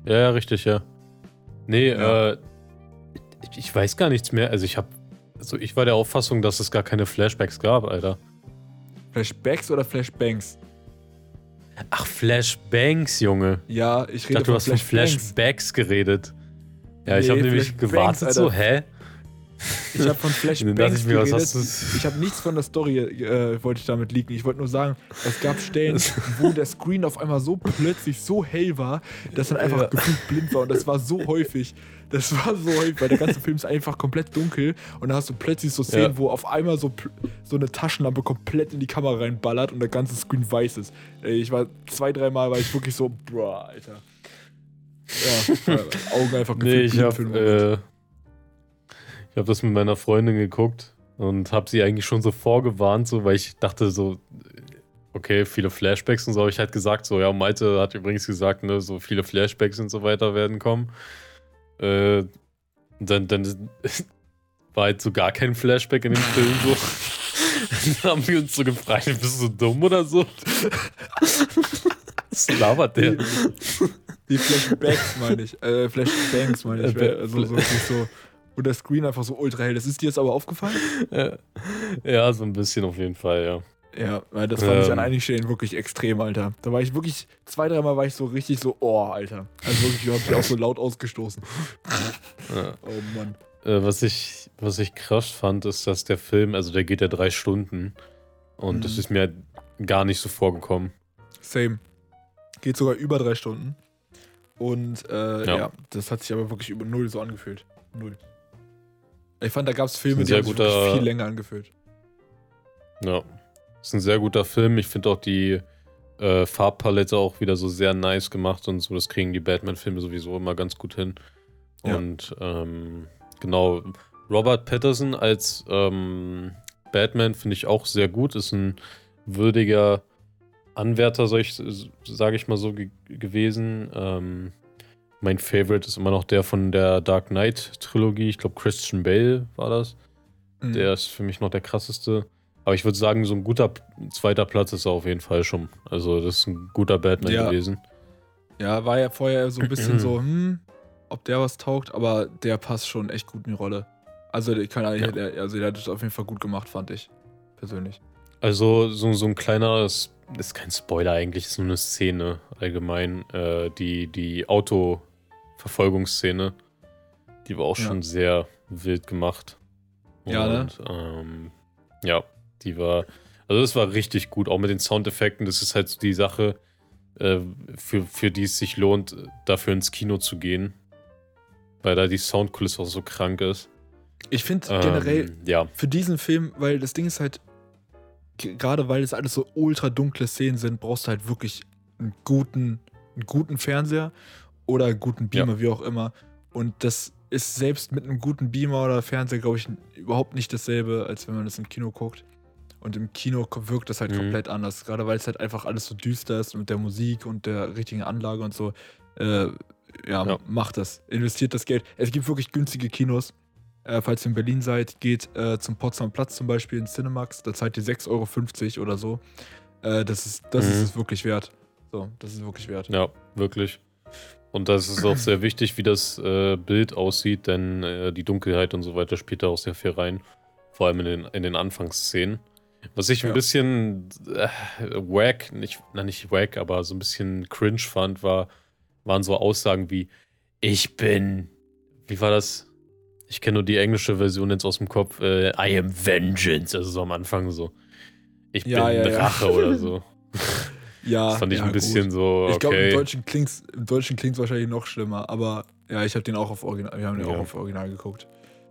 Ja, ja, richtig, ja. Nee, Ja. äh, ich, ich weiß gar nichts mehr. Also ich hab, also ich war der Auffassung, dass es gar keine Flashbacks gab, Alter. Flashbacks oder Flashbangs? Ach, Flashbangs, Junge. Ja, ich Ich rede dachte, du von hast von Flashbangs. Flashbacks geredet. Ja, ich Nee, habe nämlich Flashbangs, gewartet so, Alter. hä? Ich habe von Und dann dachte Flashbangs ich mir, was geredet. hast du... Ich habe nichts von der Story, äh, wollte ich damit liegen. Ich wollte nur sagen, es gab Stellen, wo der Screen auf einmal so plötzlich so hell war, dass man einfach Ja. gefühlt blind war. Und das war so häufig. Das war so häufig, weil der ganze Film ist einfach komplett dunkel. Und dann hast du plötzlich so Szenen, Ja. wo auf einmal so, pl- so eine Taschenlampe komplett in die Kamera reinballert und der ganze Screen weiß ist. Ey, ich war zwei, dreimal, war ich wirklich so, bruh, Alter. Ja, Augen einfach Nee, gefühlt ich blind hab, für einen Moment. äh, ich hab das mit meiner Freundin geguckt und hab sie eigentlich schon so vorgewarnt, so, weil ich dachte so, okay, viele Flashbacks und so, habe ich halt gesagt, so, ja, Malte hat übrigens gesagt, ne, so viele Flashbacks und so weiter werden kommen. Äh, und dann, dann war halt so gar kein Flashback in dem Film, so. Dann haben wir uns so gefragt, bist du so dumm oder so? Was labert der? Die, die Flashbacks meine ich. Äh, Flashbangs meine ich. Äh, Also so, wirklich so, wo der Screen einfach so ultra hell ist. Ist dir jetzt aber aufgefallen? Ja. Ja, so ein bisschen auf jeden Fall, ja. Ja, weil das fand ich an Ähm. einigen Stellen wirklich extrem, Alter. Da war ich wirklich, zwei, dreimal war ich so richtig so, oh, Alter. Also wirklich, ich hab mich auch so laut ausgestoßen. Ja. Oh Mann. Äh, was ich, was ich krass fand, ist, dass der Film, also der geht ja drei Stunden und Mhm. das ist mir gar nicht so vorgekommen. Same. Geht sogar über drei Stunden. Und äh, ja. Ja. das hat sich aber wirklich über null so angefühlt. Null. Ich fand, da gab es Filme, Ist die ein haben sehr sich wirklich guter- viel länger angefühlt. Ja. Ist ein sehr guter Film. Ich finde auch die äh, Farbpalette auch wieder so sehr nice gemacht und so. Das kriegen die Batman-Filme sowieso immer ganz gut hin. Ja. Und ähm, genau, Robert Pattinson als ähm, Batman finde ich auch sehr gut. Ist ein würdiger Anwärter, sag ich, sage ich mal so, ge gewesen. Ähm, mein Favorite ist immer noch der von der Dark Knight-Trilogie. Ich glaube, Christian Bale war das. Mhm. Der ist für mich noch der krasseste. Aber ich würde sagen, so ein guter p- zweiter Platz ist er auf jeden Fall schon. Also, das ist ein guter Batman Ja. gewesen. Ja, war ja vorher so ein bisschen so, hm, ob der was taugt, aber der passt schon echt gut in die Rolle. Also, der, kann, Ja. der, also der hat das auf jeden Fall gut gemacht, fand ich. Persönlich. Also, so, so ein kleiner, das ist kein Spoiler eigentlich, ist nur eine Szene allgemein. Äh, die die Autoverfolgungsszene, die war auch Ja. schon sehr wild gemacht. Ja, ne? Und, ähm, ja, die war, also das war richtig gut, auch mit den Soundeffekten. Das ist halt so die Sache, äh, für, für die es sich lohnt, dafür ins Kino zu gehen. Weil da die Soundkulisse auch so krank ist. Ich finde Ähm, generell ja, für diesen Film, weil das Ding ist halt, g- gerade weil es alles so ultra dunkle Szenen sind, brauchst du halt wirklich einen guten, einen guten Fernseher oder einen guten Beamer, wie auch immer. Und das ist selbst mit einem guten Beamer oder Fernseher, glaube ich, überhaupt nicht dasselbe, als wenn man das im Kino guckt. Und im Kino ko- wirkt das halt Mhm. komplett anders, gerade weil es halt einfach alles so düster ist mit der Musik und der richtigen Anlage und so. Äh, ja, Ja. macht das. Investiert das Geld. Es gibt wirklich günstige Kinos. Äh, falls ihr in Berlin seid, geht äh, zum Potsdamer Platz zum Beispiel in Cinemax. Da zahlt ihr sechs Euro fünfzig oder so. Äh, das ist, das Mhm. ist es wirklich wert. So, das ist wirklich wert. ja, wirklich. Und das ist auch sehr wichtig, wie das äh, Bild aussieht, denn äh, die Dunkelheit und so weiter spielt da auch sehr viel rein. Vor allem in den, in den Anfangsszenen. Was ich ein Ja. bisschen äh, wack, nicht, na nicht wack, aber so ein bisschen cringe fand, war, waren so Aussagen wie, ich bin, wie war das? Ich kenne nur die englische Version jetzt aus dem Kopf, äh, I am Vengeance, also so am Anfang so. Ich Ja, bin ja, ja. Rache oder so. Ja, Das fand ich ja, ein bisschen gut. so, Ich glaube, im okay. Deutschen klingt's, im Deutschen klingt's wahrscheinlich noch schlimmer, aber ja, ich habe den auch auf Original, wir haben den Ja. auch auf Original geguckt.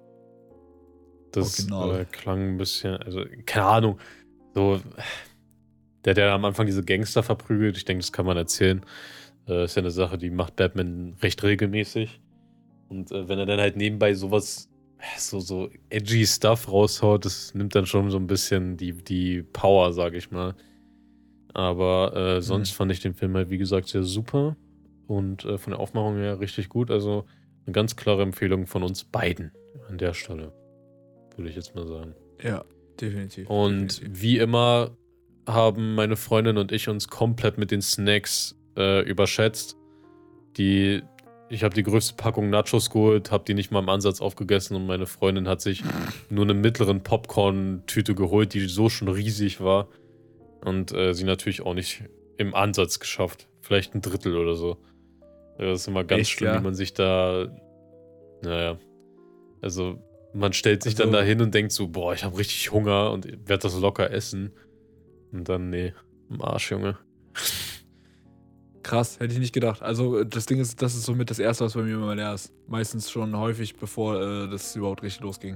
Das Original. äh, klang ein bisschen, also, keine Ahnung. So, der, der am Anfang diese Gangster verprügelt, ich denke, das kann man erzählen. Äh, ist ja eine Sache, die macht Batman recht regelmäßig. Und äh, wenn er dann halt nebenbei sowas, so, so edgy Stuff raushaut, das nimmt dann schon so ein bisschen die, die Power, sag ich mal. Aber äh, sonst Mhm. fand ich den Film halt, wie gesagt, sehr super. Und äh, von der Aufmachung her richtig gut. Also eine ganz klare Empfehlung von uns beiden an der Stelle. Würde ich jetzt mal sagen. Ja, definitiv. Und definitiv. wie immer haben meine Freundin und ich uns komplett mit den Snacks äh, überschätzt. Die ich habe die größte Packung Nachos geholt, habe die nicht mal im Ansatz aufgegessen und meine Freundin hat sich nur eine mittleren Popcorn-Tüte geholt, die so schon riesig war. Und äh, sie natürlich auch nicht im Ansatz geschafft. Vielleicht ein Drittel oder so. Das ist immer ganz Echt, schlimm, ja? wie man sich da. Naja. Also, man stellt sich Also- dann da hin und denkt so: Boah, ich habe richtig Hunger und werde das locker essen. Und dann, nee, im Arsch, Junge. Krass, hätte ich nicht gedacht. Also das Ding ist, das ist somit das Erste, was bei mir immer leer ist. Meistens schon häufig, bevor äh, das überhaupt richtig losging.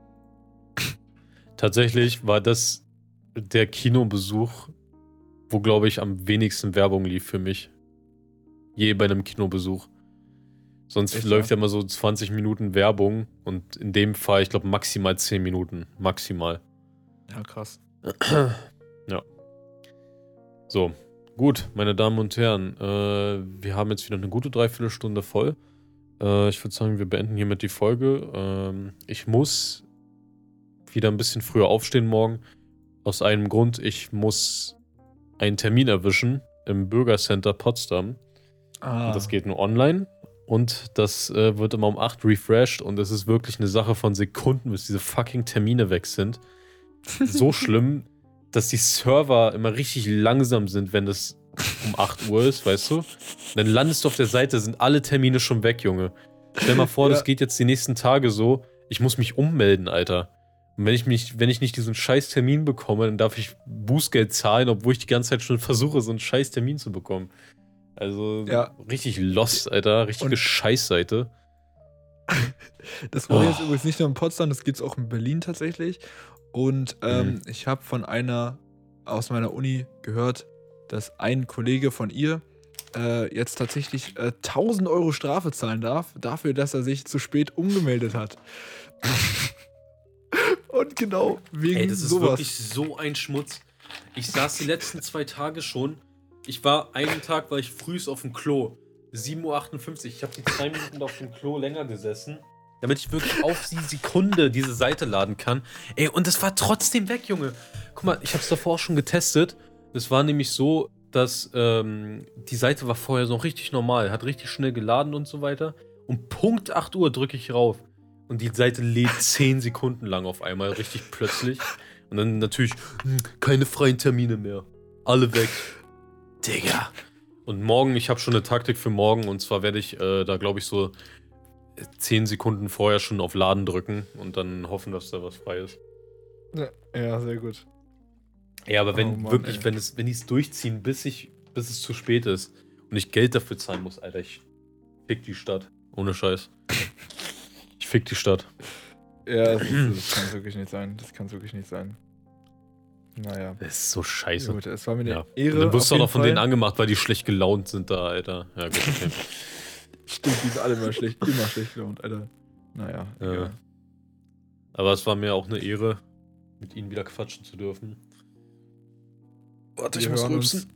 Tatsächlich war das der Kinobesuch, wo, glaube ich, am wenigsten Werbung lief für mich. Je bei einem Kinobesuch. Sonst Echt, läuft ja? ja immer so zwanzig Minuten Werbung und in dem Fall, ich glaube, maximal zehn Minuten. Maximal. Ja, krass. Ja. So, gut, meine Damen und Herren. Äh, wir haben jetzt wieder eine gute Dreiviertelstunde voll. Äh, ich würde sagen, wir beenden hiermit die Folge. Ähm, ich muss wieder ein bisschen früher aufstehen morgen. Aus einem Grund, ich muss einen Termin erwischen im Bürgercenter Potsdam. Ah, Und das geht nur online. Und das äh, wird immer um acht refreshed. Und es ist wirklich eine Sache von Sekunden, bis diese fucking Termine weg sind. So schlimm, dass die Server immer richtig langsam sind, wenn das um acht Uhr ist, weißt du? Und dann landest du auf der Seite, sind alle Termine schon weg, Junge. Stell mal vor, Ja. das geht jetzt die nächsten Tage so. Ich muss mich ummelden, Alter. Und wenn ich, mich, wenn ich nicht diesen scheiß Termin bekomme, dann darf ich Bußgeld zahlen, obwohl ich die ganze Zeit schon versuche, so einen scheiß Termin zu bekommen. Also Ja. richtig lost, Alter. Richtige Und- Scheißseite. das Problem Oh. ist übrigens nicht nur in Potsdam, das gibt es auch in Berlin tatsächlich. Und ähm, Mhm. ich habe von einer aus meiner Uni gehört, dass ein Kollege von ihr äh, jetzt tatsächlich äh, tausend Euro Strafe zahlen darf, dafür, dass er sich zu spät umgemeldet hat. Und genau wegen Ey, das ist sowas. wirklich so ein Schmutz. Ich saß die letzten zwei Tage schon. Ich war einen Tag, war ich frühs auf dem Klo. sieben Uhr achtundfünfzig. Ich habe die zwei Minuten auf dem Klo länger gesessen, damit ich wirklich auf die Sekunde diese Seite laden kann. Ey, und es war trotzdem weg, Junge. Guck mal, ich habe es davor auch schon getestet. Es war nämlich so, dass ähm, die Seite war vorher so richtig normal, hat richtig schnell geladen und so weiter. Und Punkt acht Uhr drücke ich rauf. Und die Seite lädt zehn Sekunden lang auf einmal, richtig plötzlich. Und dann natürlich, hm, keine freien Termine mehr. Alle weg. Digga. Und morgen, ich habe schon eine Taktik für morgen. Und zwar werde ich äh, da, glaube ich, so zehn Sekunden vorher schon auf Laden drücken und dann hoffen, dass da was frei ist. Ja, sehr gut. Ja, aber wenn Oh Mann, wirklich, ey. wenn es, wenn die es durchziehen, bis ich, bis es zu spät ist und ich Geld dafür zahlen muss, Alter, ich fick die Stadt. Ohne Scheiß. Ich fick die Stadt. Ja, das, ist, das kann wirklich nicht sein. Das kann wirklich nicht sein. Naja. Das ist so scheiße. Gut, es war mir eine Ja. Ehre. Und dann wirst auf du auch noch jeden von denen Fall. angemacht, weil die schlecht gelaunt sind da, Alter. Ja, gut, okay. Stimmt, die sind alle immer schlecht, immer schlecht gelaunt, Alter. Naja. Ja. egal. Aber es war mir auch eine Ehre, mit ihnen wieder quatschen zu dürfen. Warte, Wir hören uns,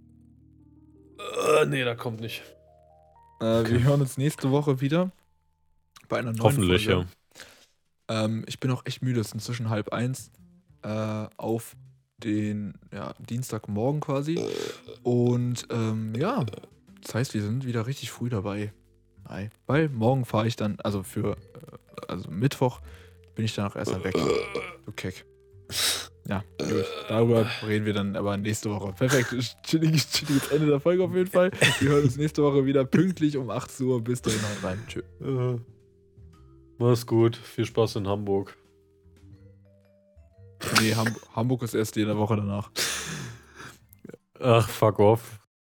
Äh, nee, da kommt nicht. äh, Okay. wir hören uns nächste Woche wieder. Bei einer neuen Hoffentlich, Folge. ja. Ähm, ich bin auch echt müde, es ist inzwischen halb eins. Äh, auf den ja, Dienstagmorgen quasi. Und ähm, ja, das heißt, wir sind wieder richtig früh dabei. Nein, weil morgen fahre ich dann, also für, äh, also Mittwoch bin ich dann auch erst mal weg. Du Keck. Ja, gut. Darüber reden wir dann aber nächste Woche. Perfekt. Chilliges, chilliges Ende der Folge auf jeden Fall. Wir hören uns nächste Woche wieder pünktlich um achtzehn Uhr. Bis dahin, haut rein. Tschö. Äh, mach's gut. Viel Spaß in Hamburg. Nee, Ham Hamburg ist erst jede Woche danach. Ach, fuck off.